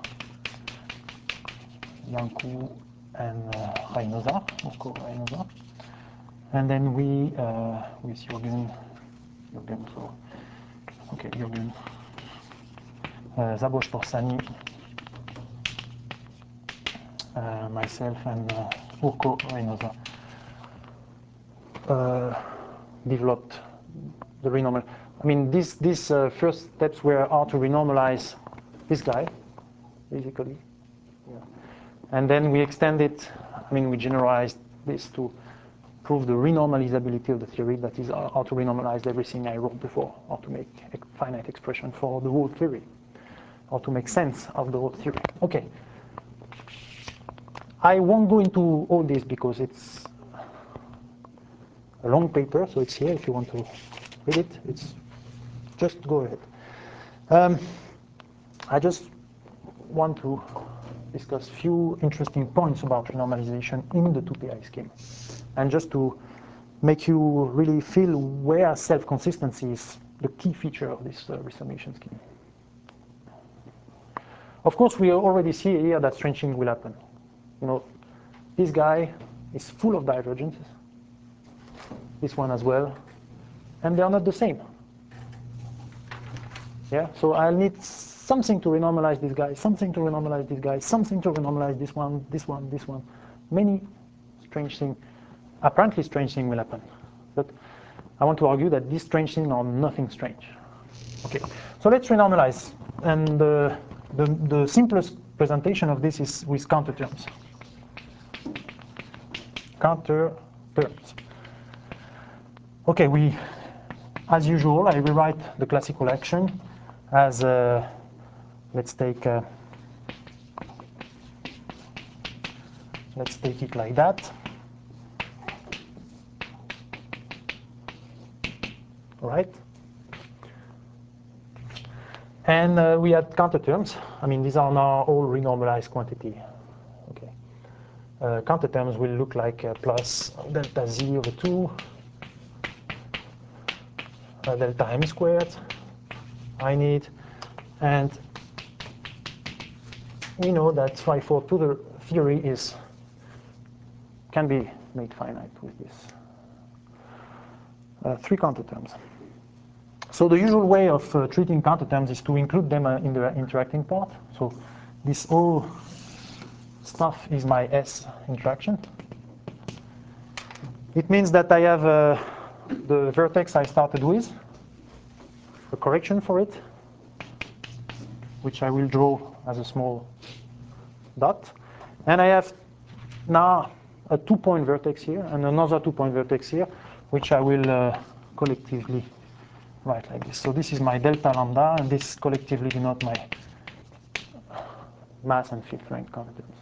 Yanku, and Reynosa, Urko Reynosa. And then we, with Jürgen, so, okay, Jürgen, Szabolcs Porsányi, myself, and Urko Reynosa developed the renormal. I mean, these first steps were how to renormalize this guy, basically. Yeah. And then we extended, I mean, we generalized this to prove the renormalizability of the theory, that is how to renormalize everything I wrote before, how to make a finite expression for the whole theory. or to make sense of the whole theory. Okay. I won't go into all this because it's a long paper, so it's here if you want to read it. It's just go ahead. I just want to discuss a few interesting points about renormalization in the 2PI scheme, and just to make you really feel where self-consistency is the key feature of this resummation scheme. Of course, we already see here that strengthening will happen. You know, this guy is full of divergences. This one as well, and they are not the same. Yeah, so I'll need something to renormalize this guy, something to renormalize this guy, something to renormalize this one, this one, this one. Many strange things, apparently strange things will happen. But I want to argue that these strange things are nothing strange. Okay, so let's renormalize. And the simplest presentation of this is with counter terms. Counter terms. Okay, as usual, I rewrite the classical action as let's take it like that. All right. And we had counter terms. I mean, these are now all renormalized quantity. Okay. Counter terms will look like plus delta z over 2 delta m squared I need, and we know that phi 4 to the theory can be made finite with this 3 counter terms. So the usual way of treating counter terms is to include them in the interacting part. So this whole stuff is my S interaction. It means that I have the vertex I started with, a correction for it, which I will draw as a small dot. And I have now a 2-point vertex here and another 2-point vertex here, which I will collectively write like this. So this is my delta lambda, and this collectively denote my mass and field rank counter terms.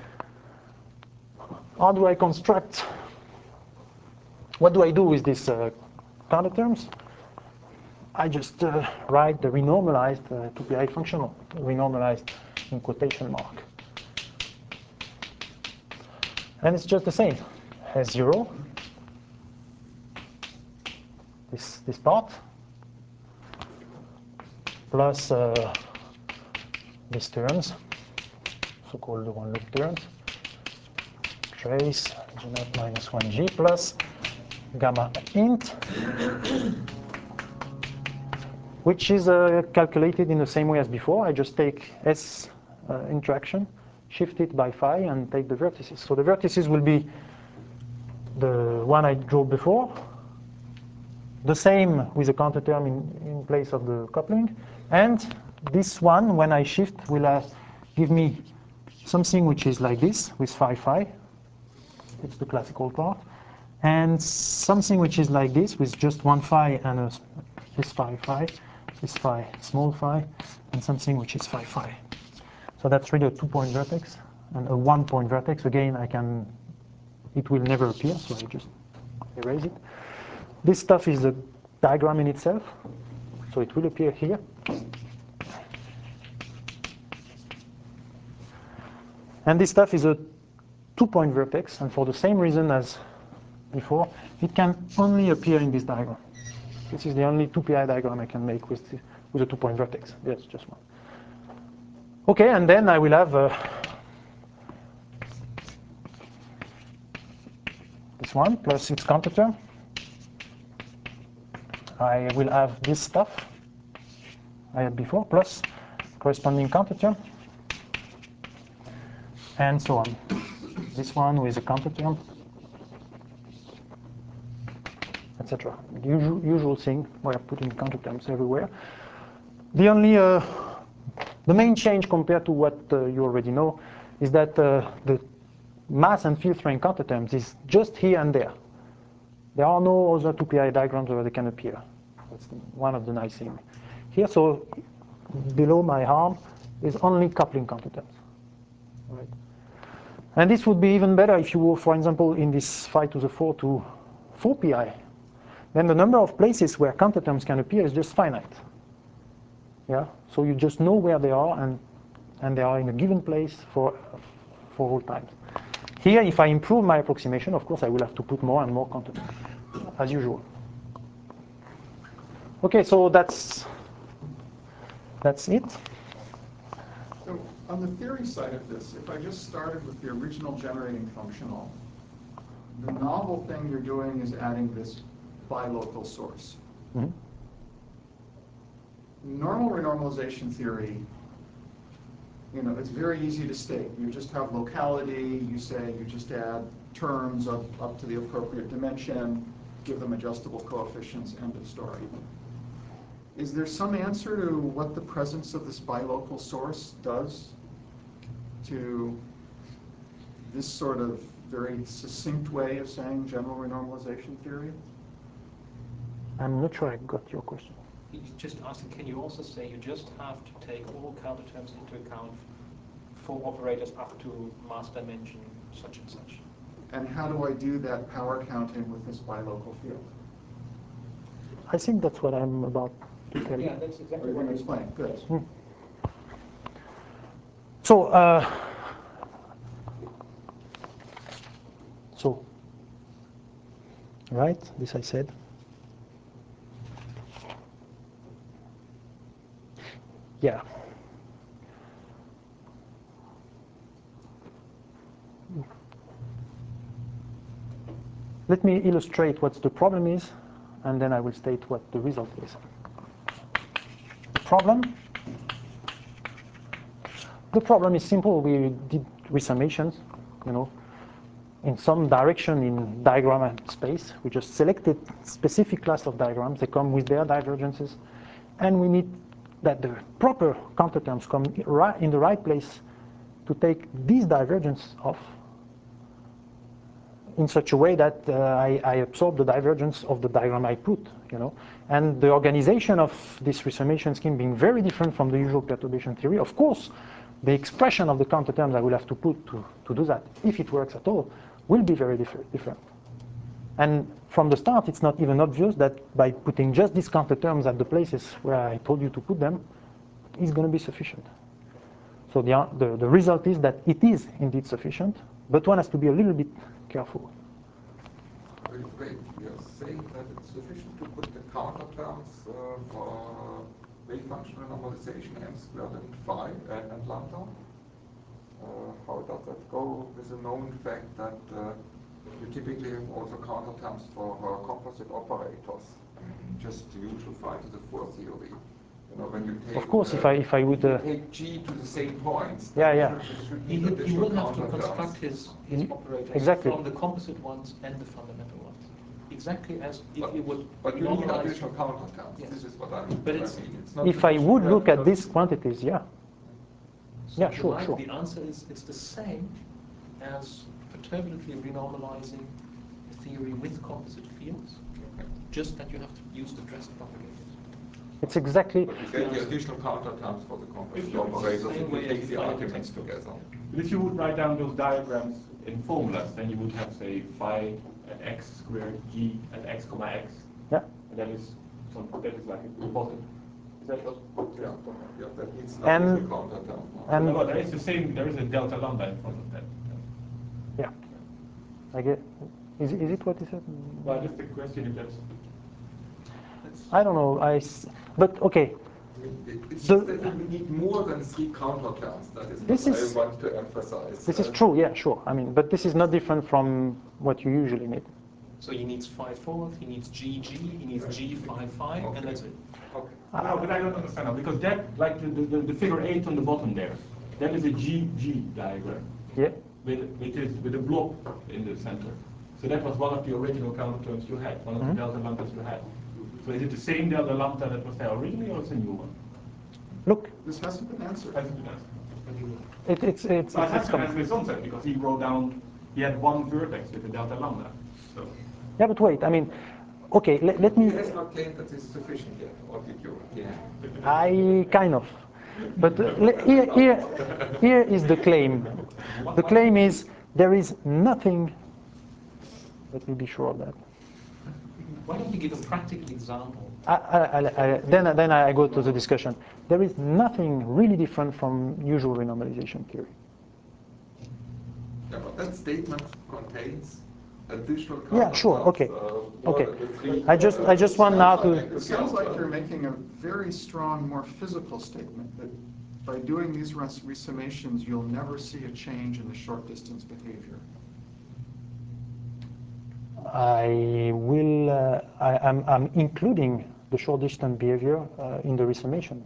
How do I construct? What do I do with these counter terms? I just write the renormalized 2PI functional, renormalized in quotation mark. And it's just the same. S0, this part, plus these terms, so-called one-loop terms, trace g0 minus 1g plus gamma int, which is calculated in the same way as before. I just take S interaction, shift it by phi, and take the vertices. So the vertices will be the one I drew before, the same with the counter term in place of the coupling, and this one, when I shift, will give me something which is like this, with phi. It's the classical part. And something which is like this, with just one phi and this phi, this phi, small phi, and something which is phi. So that's really a 2-point vertex. And a 1-point vertex, again, it will never appear, so I just erase it. This stuff is a diagram in itself, so it will appear here. And this stuff is a 2-point vertex, and for the same reason as before, it can only appear in this diagram. This is the only 2PI diagram I can make with a 2-point vertex. There's just one. Okay, and then I will have this one plus its counter term. I will have this stuff I had before plus corresponding counter term, and so on. This one with a counter term, etc. The usual thing where I put in counter terms everywhere. The only, the main change compared to what you already know is that the mass and field strength counter terms is just here and there. There are no other 2PI diagrams where they can appear. That's one of the nice things here. So below my arm, is only coupling counterterms. Right? And this would be even better if you were, for example, in this 5 to the 4 to 4 pi. Then the number of places where counterterms can appear is just finite. Yeah, so you just know where they are, and they are in a given place for all times. Here, if I improve my approximation, of course, I will have to put more and more counterterms, as usual. Okay, so that's it. So on the theory side of this, if I just started with the original generating functional, the novel thing you're doing is adding this bilocal source. Mm-hmm. Normal renormalization theory, it's very easy to state. You just have locality, you say you just add terms up to the appropriate dimension, give them adjustable coefficients, end of story. Is there some answer to what the presence of this bilocal source does to this sort of very succinct way of saying general renormalization theory? I'm not sure I got your question. He's just asking, can you also say you just have to take all counterterms into account for operators up to mass dimension such and such? And how do I do that power counting with this bilocal field? I think that's what I'm about to tell you. Yeah, that's Are exactly you what going to I explain? Good. So, right, this I said. Yeah. Let me illustrate what the problem is, and then I will state what the result is. The problem is simple. We did resummations, in some direction in diagram space. We just selected specific class of diagrams. They come with their divergences, and we need that the proper counterterms come in the right place to take these divergence off in such a way that I absorb the divergence of the diagram I put, And the organization of this resummation scheme being very different from the usual perturbation theory, of course, the expression of the counterterms I will have to put to do that, if it works at all, will be very different. And from the start, it's not even obvious that by putting just these counterterms at the places where I told you to put them, is going to be sufficient. So the result is that it is indeed sufficient, but one has to be a little bit careful. Wait, you're saying that it's sufficient to put the counter terms for wave function renormalization m squared and phi and lambda? How does that go with the known fact that you typically have also counter terms for composite operators, just the usual 5 to the 4 theory? When you take, of course, if I would take G to the same points, yeah. He will have to construct his operators exactly. from the composite ones and the fundamental ones. Exactly as if you would. But you need additional counter terms. Yes. This is what I mean. But it's not If I would look at these quantities, yeah. So Yeah, sure. The answer is it's the same as perturbatively renormalizing a theory with composite fields, just that you have to use the dressed propagators. It's exactly. But you get the additional counter terms for the composite operators if you take the arguments together. But if you would write down those diagrams in formulas, then you would have, say, phi at x squared, g at x comma x. Yeah. And that is like a bottom. Is that what? Yeah, that needs an And- additional counter term. And No, there is the same. There is a delta lambda in front of that. yeah, I get. Is it what you said? Well, just the question if that's. I don't know. But okay. It's just that we need more than 3 counter terms. That is what I want to emphasize. This is true. Yeah, sure. But this is not different from what you usually need. So he needs phi fourth, he needs GG, he needs G phi phi, Okay. and that's it. Okay. No, but I don't understand now, because that, like the figure 8 on the bottom there, that is a GG diagram. Yeah. With a blob in the center. So that was one of the original counter terms you had, one of the delta lambdas you had. So is it the same delta lambda that was there originally, or is it a new one? Look, This hasn't been answered. Hasn't been answered. it's Well, it has been coming. answered with sunset, because he wrote down, he had one vertex with a delta lambda. So. Yeah, but wait. Let me. He has not claimed that this is sufficient yet, or did you? Yeah. I kind of. But here is the claim. The claim is there is nothing. Let me be sure of that. Why don't you give a practical example? Then I go to the discussion. There is nothing really different from usual renormalization theory. Yeah, but that statement contains additional Yeah, sure. Okay. Okay. The three, I just want now to. It sounds like you're making a very strong, more physical statement that by doing these resummations, you'll never see a change in the short distance behavior. I'm including the short distance behavior in the resummation.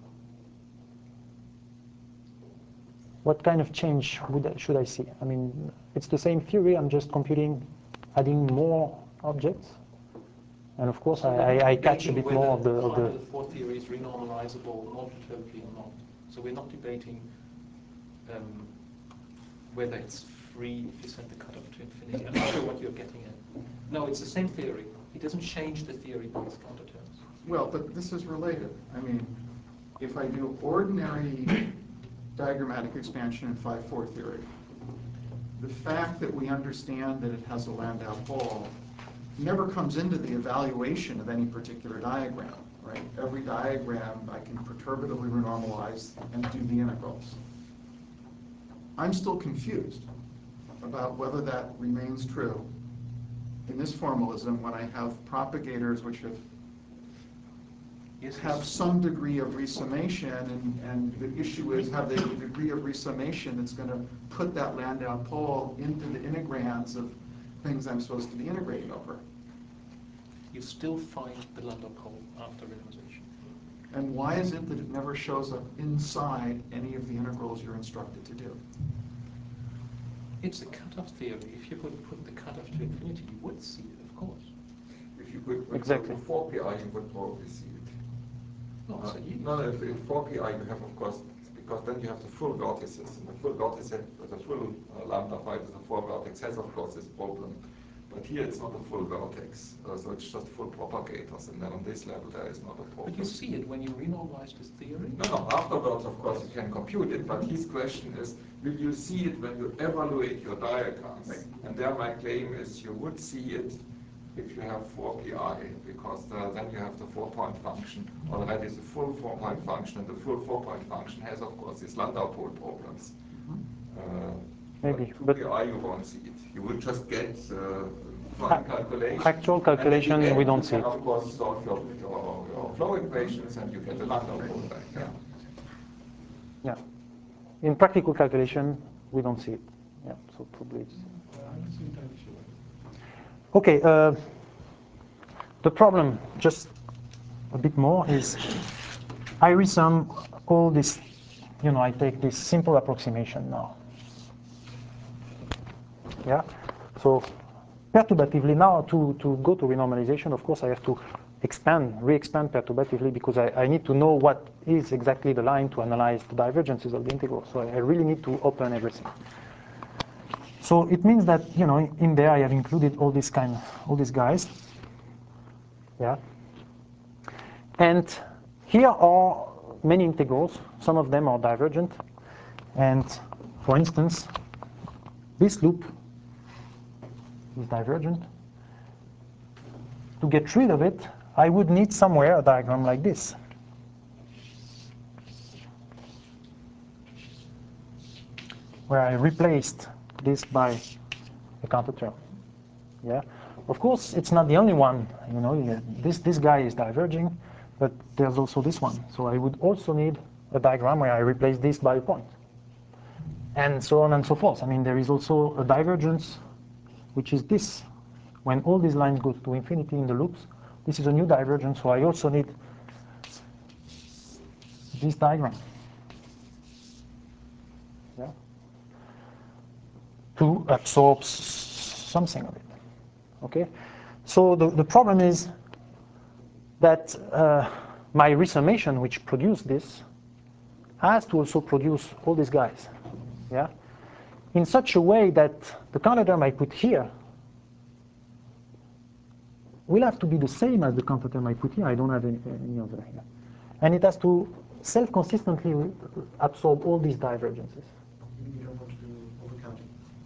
What kind of change should I see? I mean, it's the same theory. I'm just computing, adding more objects, and of course, I catch a bit more of the. The fourth theory is renormalizable, not totally or not. So we're not debating whether it's free if you send the cutoff to infinity. I'm not sure what you're getting at. No, it's the same theory. It doesn't change the theory by its counter terms. Well, but this is related. I mean, if I do ordinary diagrammatic expansion in 5-4 theory, the fact that we understand that it has a Landau pole never comes into the evaluation of any particular diagram, right? Every diagram I can perturbatively renormalize and do the integrals. I'm still confused about whether that remains true in this formalism when I have propagators which have some degree of resummation, and the issue is have they a degree of resummation that's going to put that Landau pole into the integrands of things I'm supposed to be integrating over. You still find the Landau pole after renormalization. And why is it that it never shows up inside any of the integrals you're instructed to do? It's a cutoff theory. If you could put the cutoff to infinity, you would see it, of course. If you could put Exactly. 4pi, you would probably see it. No, If in 4pi you have, of course, because then you have the full vertices, and the full vertex, the full lambda phi with the 4 vertex has, of course, this problem. But here it's not a full vertex, so it's just full propagators, and then on this level there is not a problem. but you see it when you renormalize this theory. No, afterwards, of course, you can compute it, but his question is, will you see it when you evaluate your diagrams? Right. And there my claim is you would see it if you have 4pi, because then you have the 4-point function. Already the full 4-point function, and the full 4-point function has, of course, these Landau pole problems. Maybe, but but 2pi you won't see it. You will just get fine calculation. actual calculation, And we don't see you it. can, of course, solve your flow equations, and you get the Landau pole back. Yeah. Yeah. In practical calculation, we don't see it. Yeah, so probably it's. Okay, the problem, just a bit more, is I resum all this, I take this simple approximation now. Yeah, so perturbatively now to go to renormalization, of course, I have to re-expand perturbatively, because I need to know what is exactly the line to analyze the divergences of the integral. So I really need to open everything. So it means that, in there I have included all these guys. Yeah. And here are many integrals. Some of them are divergent. And for instance, this loop is divergent. To get rid of it, I would need somewhere a diagram like this. Where I replaced this by a counter term. Yeah. Of course, it's not the only one. This guy is diverging, but there's also this one. So I would also need a diagram where I replace this by a point, and so on and so forth. I mean, there is also a divergence, which is this. When all these lines go to infinity in the loops, this is a new divergence. So I also need this diagram. Yeah. To absorb something of it. Okay? So the problem is that my resummation, which produced this, has to also produce all these guys. Yeah? In such a way that the counter term I put here will have to be the same as the counter term I put here. I don't have any other here. and it has to self-consistently absorb all these divergences. You don't want to do overcounting.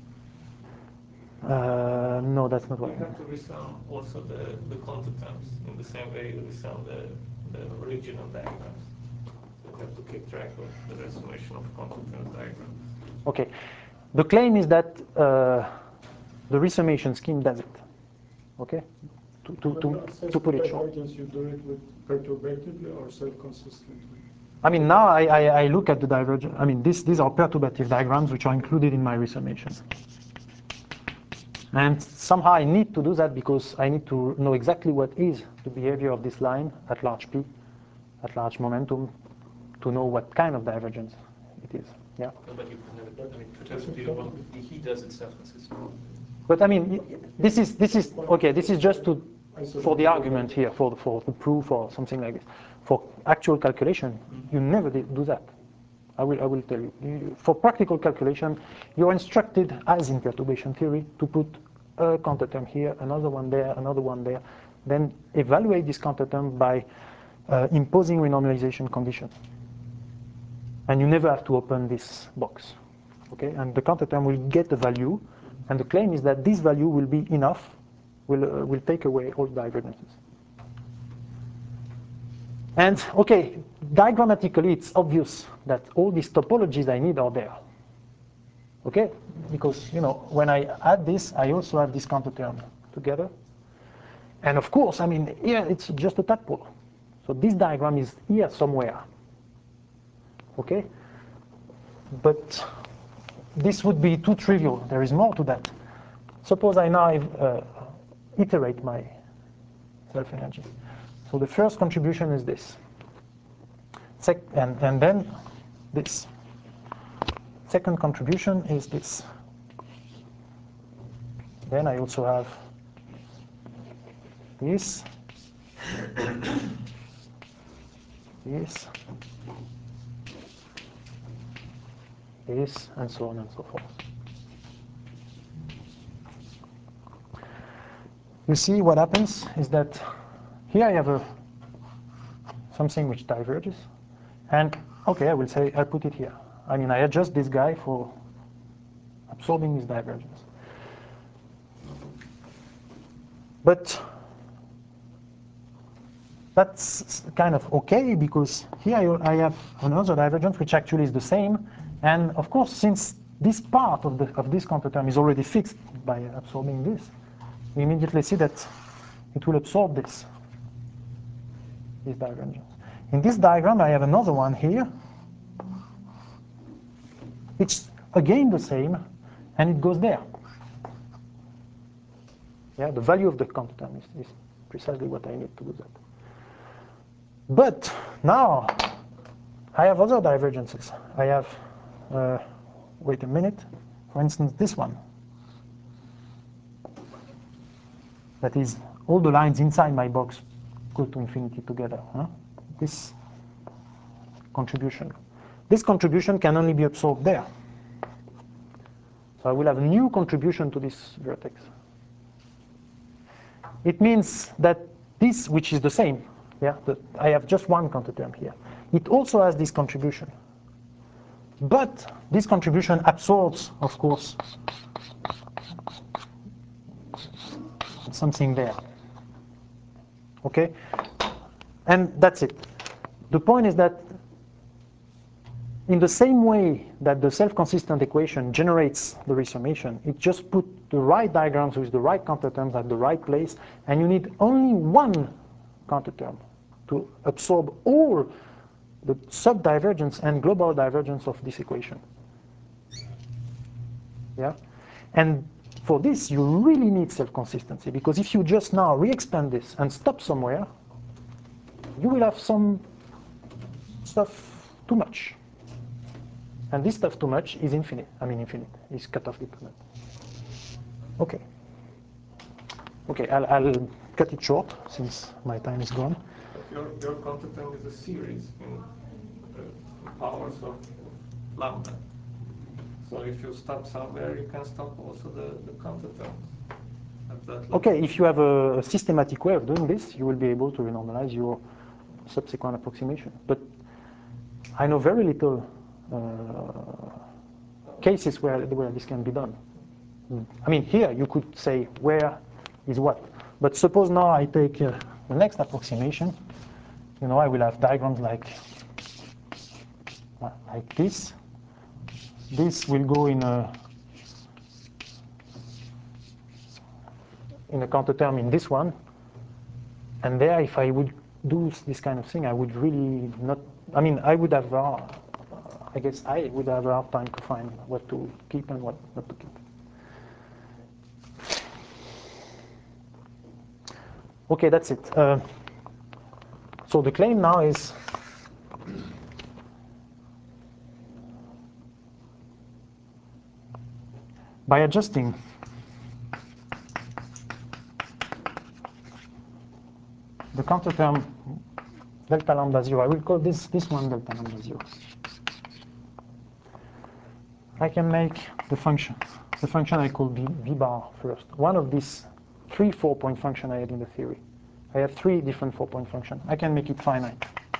No, that's not what I You mean. have to resum also the counterterms in the same way you resum the original diagrams. So you have to keep track of the resummation of counterterms diagrams. Okay. The claim is that the resummation scheme does it. Okay? To put it short. You do it with perturbatively or self-consistently? I mean, now I look at the divergence. I mean, these are perturbative diagrams which are included in my resummation. And somehow I need to do that because I need to know exactly what is the behavior of this line at large p, at large momentum, to know what kind of divergence it is. Yeah. But you can never do it. I mean, perturbatively, he does it self-consistently. But I mean, this is okay. This is just for the argument here, for the proof or something like this. For actual calculation, you never do that. I will tell you. For practical calculation, you're instructed, as in perturbation theory, to put a counterterm here, another one there, another one there. Then evaluate this counterterm by imposing renormalization conditions. And you never have to open this box. Okay? And the counterterm will get a value, and the claim is that this value will be enough, will take away all divergences. And okay, diagrammatically, it's obvious that all these topologies I need are there. Okay, because when I add this, I also have this counterterm together. And of course, I mean, here it's just a tadpole. So this diagram is here somewhere. Okay, but this would be too trivial. There is more to that. Suppose I now iterate my self-energy. So the first contribution is this. And then this. Second contribution is this. Then I also have this, this, this, and so on and so forth. You see what happens is that here I have something which diverges, and okay, I will say I'll put it here. I mean, I adjust this guy for absorbing this divergence. But that's kind of okay, because here I have another divergence which actually is the same, and of course, since this part of this counterterm is already fixed by absorbing this, we immediately see that it will absorb this divergence. In this diagram, I have another one here. It's again the same, and it goes there. Yeah, the value of the counterterm is precisely what I need to do that. But now I have other divergences. I have, wait a minute, for instance, this one. That is, all the lines inside my box go to infinity together. Huh? This contribution. This contribution can only be absorbed there. So I will have a new contribution to this vertex. It means that this, which is the same, I have just one counterterm here. It also has this contribution. But this contribution absorbs, of course, something there. Okay? And that's it. The point is that in the same way that the self-consistent equation generates the resummation, it just put the right diagrams with the right counterterms at the right place, and you need only one counterterm to absorb all the subdivergence and global divergence of this equation. Yeah? And for this, you really need self-consistency, because if you just now re-expand this and stop somewhere, you will have some stuff too much. And this stuff too much is infinite. I mean infinite, is cutoff dependent. Okay. Okay, I'll cut it short since my time is gone. But your counterterm is a series in powers of lambda. So if you stop somewhere, you can stop also the counterterms at that level. Okay, if you have a systematic way of doing this, you will be able to renormalize your subsequent approximation. But I know very little cases where this can be done. I mean, here you could say where is what. But suppose now I take the next approximation. You know, I will have diagrams like this. This will go in a counter term in this one. And there, if I would do this kind of thing, I would really not, I mean, I would have, I guess I would have a hard time to find what to keep and what not to keep. Okay, that's it. So the claim now is by adjusting the counter term delta lambda 0, I will call this one delta lambda 0. I can make the function I call v bar first. One of these 3 4-point functions I had in the theory. I have 3 different 4-point functions. I can make it finite.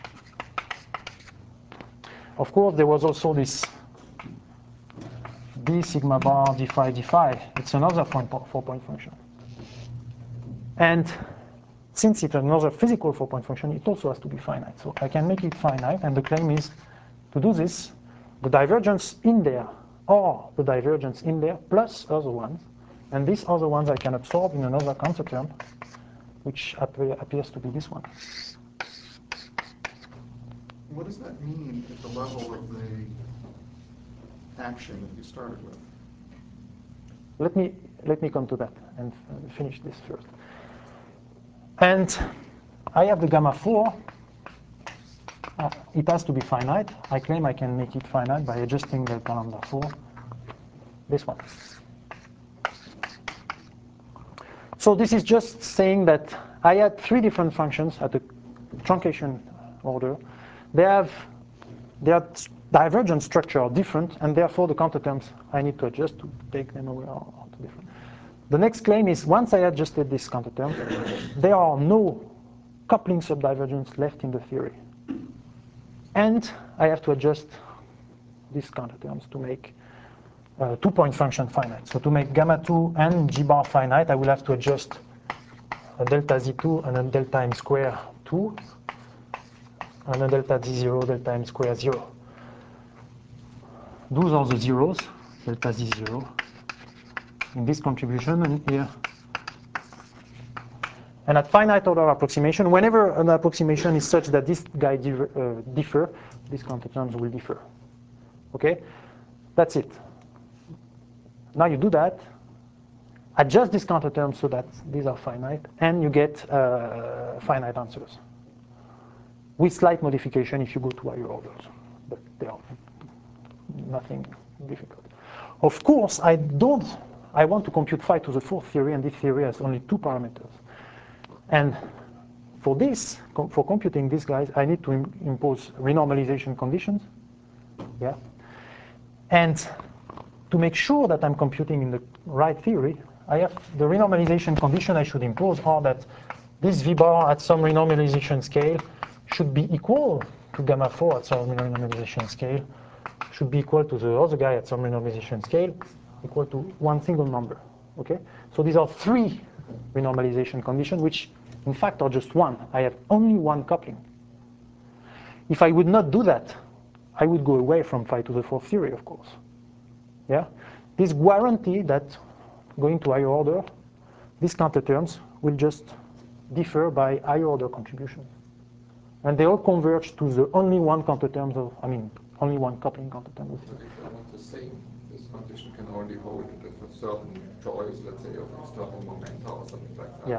Of course, there was also this d sigma bar d phi d phi. It's another 4-point function. And since it's another physical 4-point function, it also has to be finite. So I can make it finite, and the claim is to do this, the divergence in there or the divergence in there plus other ones. And these other ones I can absorb in another counter term, which appears to be this one. What does that mean at the level of the action that you started with? Let me come to that and finish this first. And I have the gamma 4. It has to be finite. I claim I can make it finite by adjusting delta lambda 4, this one. So this is just saying that I had 3 different functions at the truncation order. Their divergent structure are different, and therefore the counter terms I need to adjust to take them away are different. The next claim is once I adjusted this counter term, there are no coupling subdivergence left in the theory. And I have to adjust these counter terms to make 2-point function finite. So to make gamma 2 and g bar finite, I will have to adjust a delta z2 and a delta m square 2 and a delta z0, delta m square 0. Those are the zeros, delta z0 in this contribution and here. And at finite order approximation, whenever an approximation is such that this guy differ, these counter terms will differ. Okay, that's it. Now you do that, adjust these counter terms so that these are finite, and you get finite answers. With slight modification if you go to higher orders, but they are nothing difficult. Of course, I want to compute phi to the 4th theory, and this theory has only 2 parameters. And for this, for computing these guys, I need to impose renormalization conditions. Yeah. And to make sure that I'm computing in the right theory, I have the renormalization condition I should impose are that this V bar at some renormalization scale should be equal to gamma 4 at some renormalization scale, should be equal to the other guy at some renormalization scale, equal to one single number. Okay? So these are 3 renormalization conditions, which in fact are just 1. I have only 1 coupling. If I would not do that, I would go away from phi to the 4th theory, of course. Yeah? This guarantee that going to higher order, these counter terms will just differ by higher order contributions. And they all converge to the only 1 counter terms of, only 1 coupling counter term. So if I want the same, this condition can only hold if a certain choice, let's say, of external momenta or something like that. Yeah.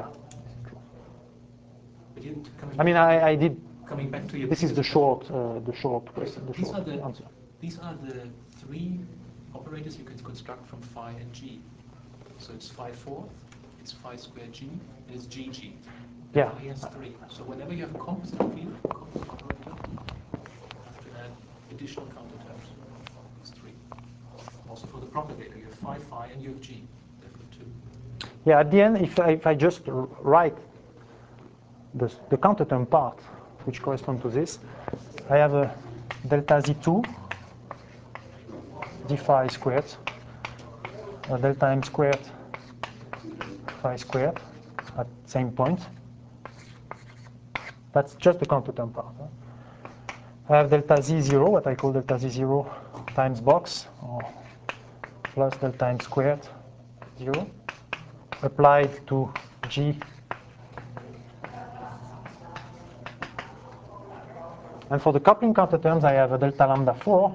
But I did. Coming back to your. This is the short question. These are the 3 operators you can construct from phi and g. So it's phi 4th, it's phi squared g, and it's gg. Yeah. He has 3. So whenever you have a composite field, a composite operator, you have to add additional counter terms. It's 3. Also for the propagator, you have phi, and you have g. Therefore 2. Yeah. At the end, if I just write the counter term part which correspond to this. I have a delta Z2 d phi squared, a delta m squared phi squared at same point. That's just the counter term part. I have delta Z0, what I call delta Z0 times box, or plus delta m squared 0, applied to G. And for the coupling counter terms, I have a delta lambda 4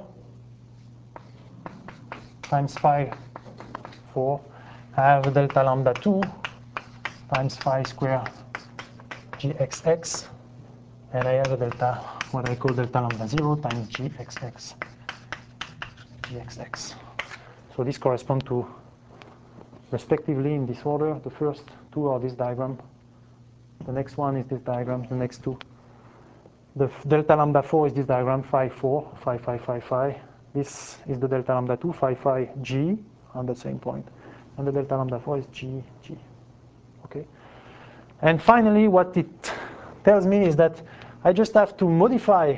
times phi 4. I have a delta lambda 2 times phi square gxx. And I have a delta, what I call delta lambda 0 times gxx. So these correspond to, respectively, in this order. The first two are this diagram. The next one is this diagram, the next two. The delta lambda 4 is this diagram, phi 4, phi phi phi phi. This is the delta lambda 2, phi phi g, on the same point. And the delta lambda 4 is g, g. Okay? And finally, what it tells me is that I just have to modify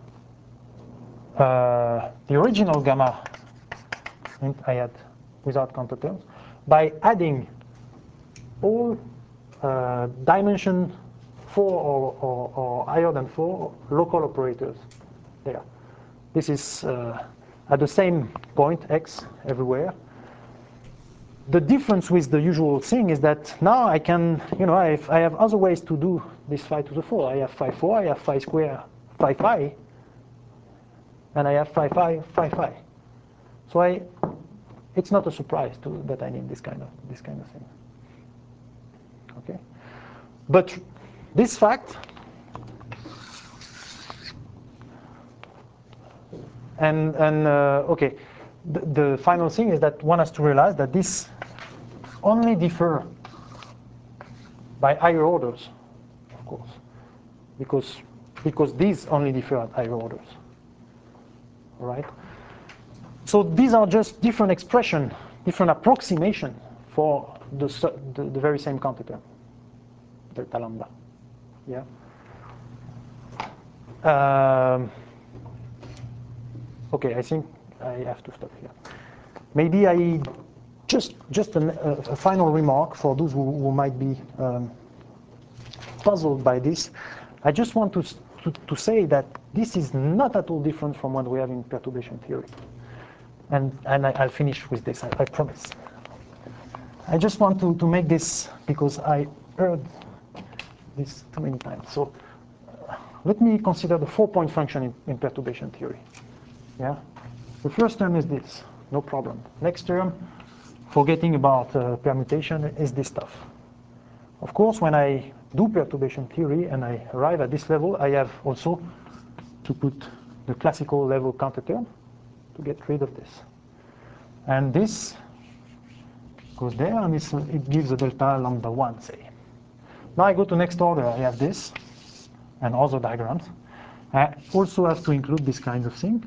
the original gamma I had without counter terms by adding all dimension 4 or higher than 4 local operators there. This is at the same point, x, everywhere. The difference with the usual thing is that now I can, I have other ways to do this phi to the 4. I have phi 4, I have phi square, phi phi, and I have phi phi, phi phi. So it's not a surprise that I need this kind of thing. Okay, but this fact, okay, the final thing is that one has to realize that this only differ by higher orders, of course, because these only differ at higher orders. All right. So these are just different expression, different approximation for the very same counter term, delta lambda. Yeah. Okay, I think I have to stop here. Maybe I just a final remark for those who might be puzzled by this. I just want to say that this is not at all different from what we have in perturbation theory. And I'll finish with this, I promise. I just want to make this because I heard this too many times. So let me consider the 4-point function in perturbation theory. Yeah, the first term is this, no problem. Next term, forgetting about permutation, is this stuff. Of course, when I do perturbation theory and I arrive at this level, I have also to put the classical level counter term to get rid of this. And this goes there, and it gives a delta lambda 1, say. Now I go to next order. I have this and other diagrams. I also have to include this kind of thing.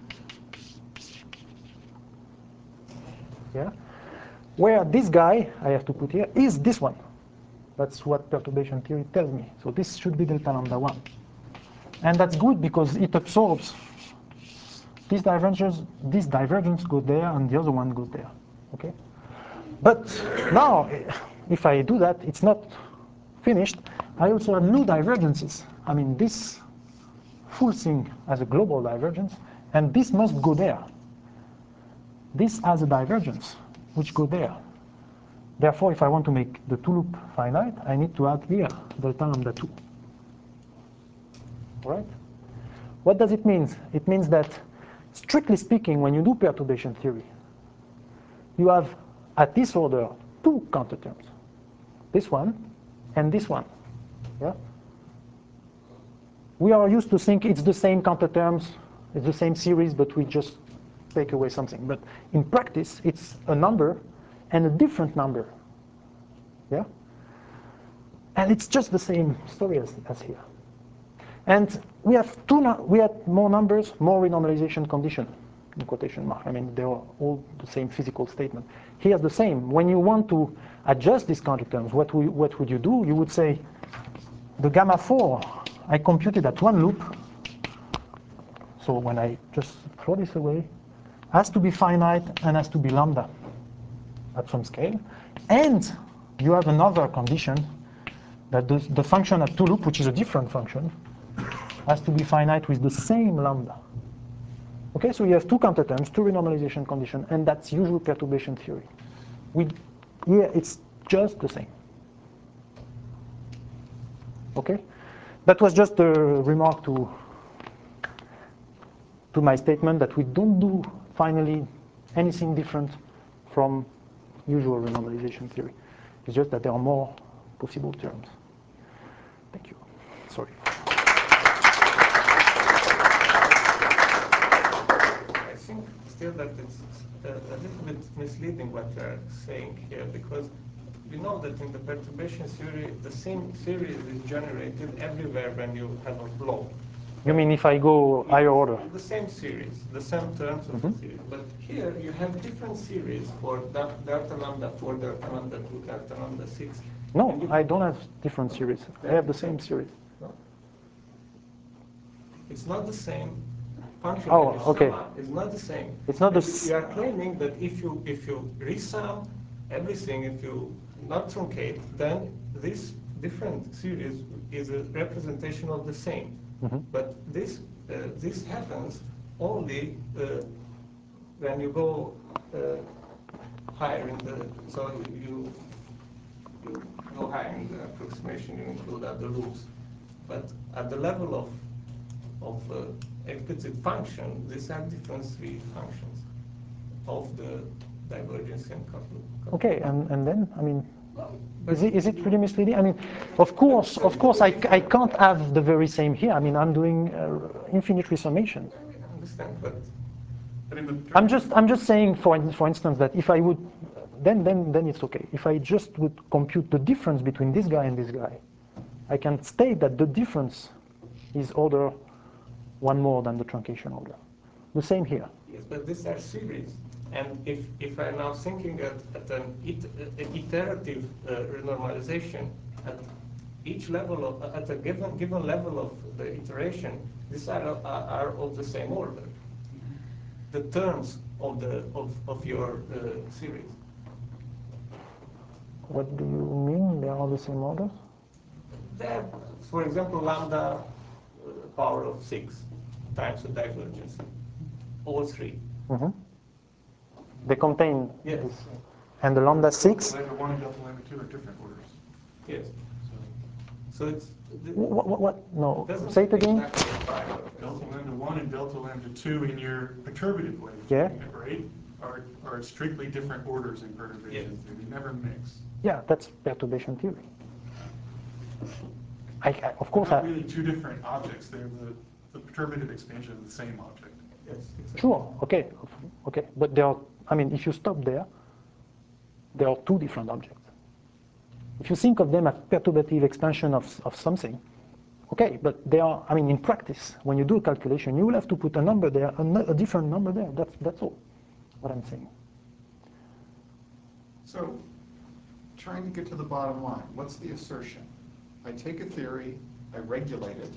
Yeah, where this guy I have to put here is this one. That's what perturbation theory tells me. So this should be delta lambda 1. And that's good because it absorbs this divergence go there and the other one goes there. Okay? But now, if I do that, it's not finished. I also have new divergences. I mean, this full thing has a global divergence, and this must go there. This has a divergence, which go there. Therefore, if I want to make the two-loop finite, I need to add here delta lambda 2. All right? What does it mean? It means that, strictly speaking, when you do perturbation theory, you have, at this order, two counter terms. This one and this one. Yeah? We are used to think it's the same counter terms, it's the same series, but we just take away something. But in practice, it's a number and a different number. Yeah? And it's just the same story as here. And we have more numbers, more renormalization condition, in quotation mark. I mean, they are all the same physical statement. Here's the same. When you want to adjust these counter terms, what would you do? You would say the gamma 4 I computed at one loop. So when I just throw this away, has to be finite and has to be lambda at some scale. And you have another condition that the function at two loop, which is a different function, has to be finite with the same lambda. Okay, so you have two counterterms, two renormalization conditions, and that's usual perturbation theory. Here it's just the same. Okay, that was just a remark to my statement that we don't do finally anything different from usual renormalization theory. It's just that there are more possible terms. Thank you. Sorry. I think still that it's a little bit misleading what you're saying here, because we know that in the perturbation theory, the same series is generated everywhere when you have a flow. You mean if I go higher order? The same series, the same terms of the series. But here you have different series for delta lambda 4, delta lambda 2, delta lambda 6. No, I don't have different series. I have the same series. It's not the same function. Oh, okay. It's not the same. It's not the You are claiming that if you resum everything, if you not truncate, then this different series is a representation of the same. But this happens only when you go higher in the, so you go higher in the approximation, you include other loops. But at the level of explicit function, these are different three functions of the divergence and coupling. Okay, and then, I mean, is it really misleading? I mean, of course, I can't have the very same here. I mean, I'm doing infinite resummation. I understand, but I'm just saying, for instance, that if I would, then it's okay. If I just would compute the difference between this guy and this guy, I can state that the difference is order one more than the truncation order. The same here. yes, but these are series. And if I'm now thinking at an iterative renormalization, at each level at a given level of the iteration, these are of the same order. The terms of your series. What do you mean? They are all the same order? They're, for example, lambda power of 6 times the divergence. All three. Mm-hmm. They contain Yes. this. And the lambda 6? Lambda 1 and delta lambda 2 are different orders. Yes. So it's... What? No. Say it again. Exactly apply. Delta lambda 1 and delta lambda 2 in your perturbative way, Yeah. right, are strictly different orders in perturbation theory. They never mix. Yeah, that's perturbation theory. Of course, They're not really two different objects. They're the perturbative expansion of the same object. Yes, exactly. Sure. Okay. But there are. I mean, if you stop there, there are two different objects. If you think of them as perturbative expansion of something, okay. But they are. I mean, in practice, when you do a calculation, you will have to put a number there, a different number there. That's all. What I'm saying. So, trying to get to the bottom line, what's the assertion? I take a theory, I regulate it,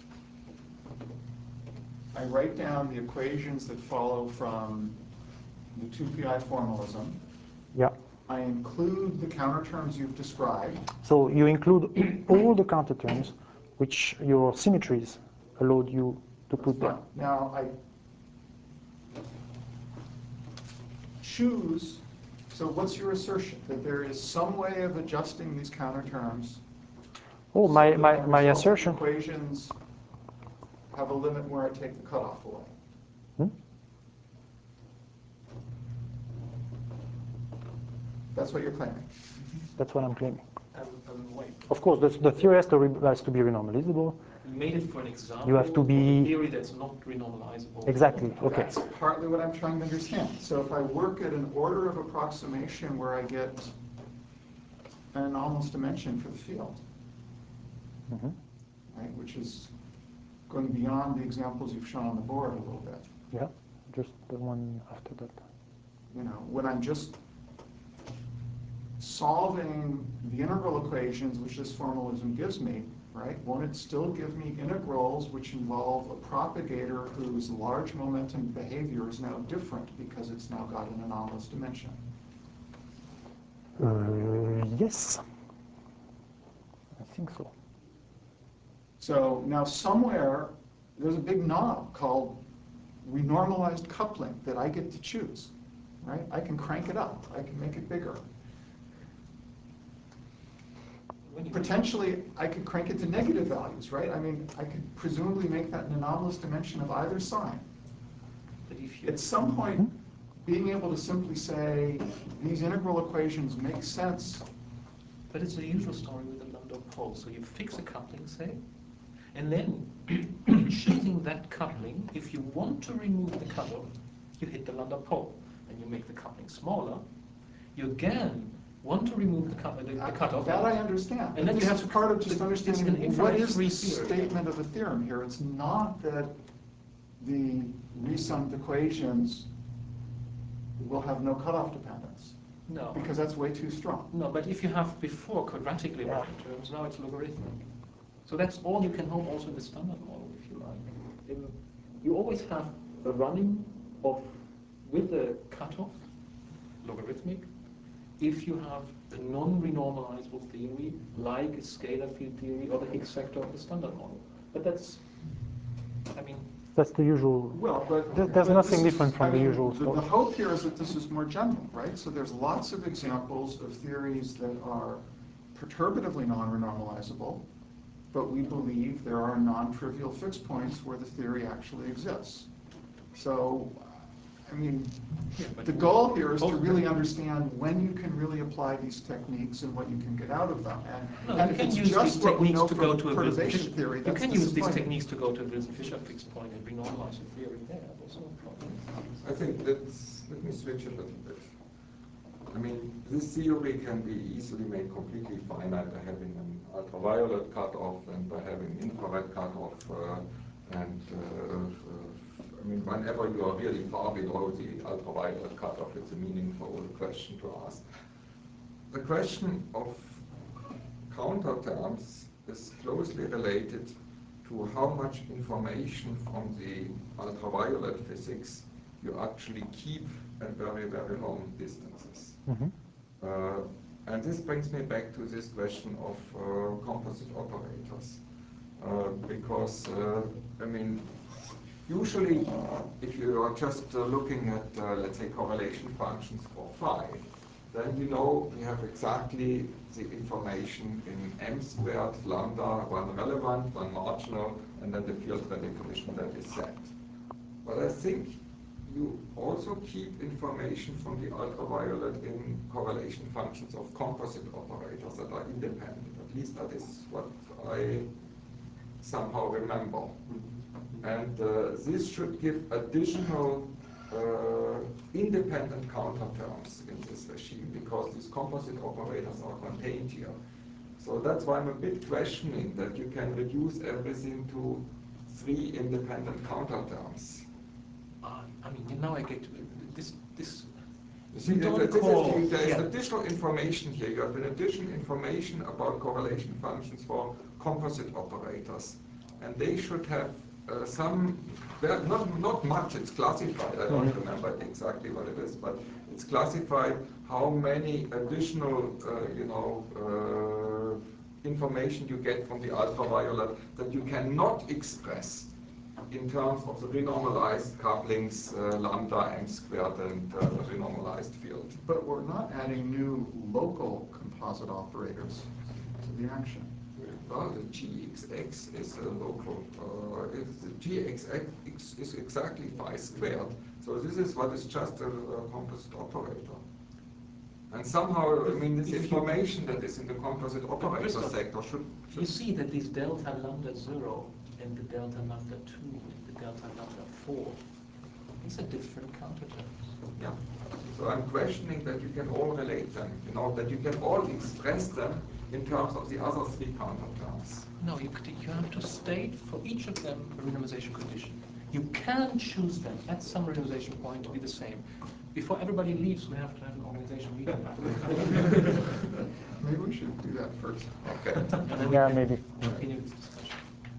I write down the equations that follow from the 2PI formalism. Yeah. I include the counterterms you've described. So you include all the counterterms which your symmetries allowed you to put there. Now I choose, so what's your assertion? That there is some way of adjusting these counterterms? Oh, so that my resulting assertion. Equations have a limit where I take the cutoff away. That's what you're claiming. That's what I'm claiming. Wait. Of course, the theory has to be renormalizable. You made it for an example. You have to be of a theory that's not renormalizable. Exactly. Okay. That's partly what I'm trying to understand. So if I work at an order of approximation where I get an anomalous dimension for the field, right, which is going beyond the examples you've shown on the board a little bit. Yeah. Just the one after that. You know, when I'm just solving the integral equations which this formalism gives me, right? Won't it still give me integrals which involve a propagator whose large momentum behavior is now different because it's now got an anomalous dimension? Yes, I think so. So now somewhere there's a big knob called renormalized coupling that I get to choose, right? I can crank it up, I can make it bigger. Potentially, I could crank it to negative values, right? I mean, I could presumably make that an anomalous dimension of either sign. But if you, At some point, being able to simply say, these integral equations make sense. but it's the usual story with the Landau pole. So you fix a coupling, say, and then choosing that coupling, if you want to remove the cutoff, you hit the Landau pole, and you make the coupling smaller. You again want to remove the cutoff. That I understand. And then this you have is to part of just understanding what is the theory. statement of the theorem here. It's not that the resummed equations will have no cutoff dependence. No. Because that's way too strong. No, but if you have before quadratically rounded terms, now it's logarithmic. So that's all you can hope also in the standard model, if you like. You always have a running of, with the cutoff, logarithmic, if you have a non-renormalizable theory, like a scalar field theory or the Higgs factor of the standard model. But that's, I mean... That's the usual. Well, but there's but nothing this different is, from I the mean, usual the story. hope here is that this is more general, right? So there's lots of examples of theories that are perturbatively non-renormalizable, but we believe there are non-trivial fixed points where the theory actually exists. So, I mean, the goal here is to really understand when you can really apply these techniques and what you can get out of them. And if it's just what we know from perturbation theory, that's you can use these disappointing. techniques to go to a Wilson-Fisher fixed point and renormalize the theory there. There's no problem. I think that's, let me switch a little bit. I mean, this theory can be easily made completely finite by having an ultraviolet cutoff and by having infrared cutoff. I mean, whenever you are really far below the ultraviolet cutoff, it's a meaningful question to ask. The question of counter terms is closely related to how much information from the ultraviolet physics you actually keep at very, very long distances. Mm-hmm. And this brings me back to this question of composite operators. Because, I mean, usually if you are just looking at, let's say, correlation functions for phi, then you know we have exactly the information in m squared, lambda, one relevant, one marginal, and then the field recognition that is set. But I think you also keep information from the ultraviolet in correlation functions of composite operators that are independent. At least that is what I somehow remember. And this should give additional independent counter terms in this regime because these composite operators are contained here. So that's why I'm a bit questioning that you can reduce everything to 3 independent counter terms. I mean, now I get to this. You see, there is additional information here. You have an additional information about correlation functions for composite operators. And they should have some, well, not much, it's classified. I don't remember exactly what it is, but it's classified how many additional, information you get from the ultraviolet that you cannot express in terms of the renormalized couplings, lambda, m squared, and the renormalized field. But we're not adding new local composite operators to the action. Well, the GXX is a local, the GXX is exactly phi squared. So this is what is just a composite operator. And somehow, I mean, this information that is in the composite operator sector should... You see that these delta lambda 0 and the delta lambda 2 and the delta lambda 4, these are different counter terms. Yeah. So I'm questioning that you can all relate them, that you can all express them in terms of the other 3 counter terms. No, you have to state for each of them a renormalization condition. You can choose them at some renormalization point to be the same. Before everybody leaves, we have to have an organization meeting. Maybe we should do that first. Okay. And then we Yeah, can maybe. continue this discussion.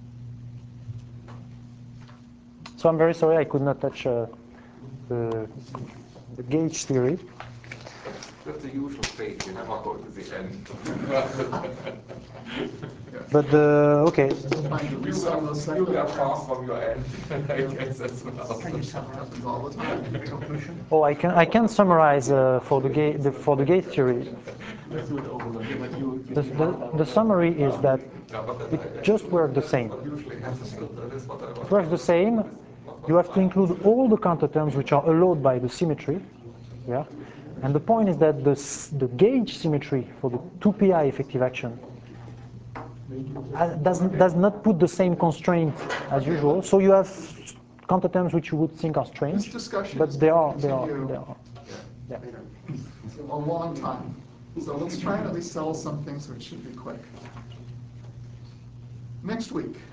So I'm very sorry I could not touch the gauge theory. That's the usual fate. You never go to the end. But okay, Trying to resell those You are second far from your end. I guess as well. Can you summarize happens all the time. the conclusion? oh, I can summarize for the gauge theory. Let's do it over again, but you The summary is that Yeah, but it just works the same. what usually happens, that is what I was. It works the same. You have to include all the counterterms which are allowed by the symmetry. Yeah. And the point is that the gauge symmetry for the 2pi effective action does not put the same constraint as usual. So you have counterterms which you would think are This strange, discussion but is they going to are. continue Yeah. a long time. So let's try and at least settle some things which should be quick. Next week,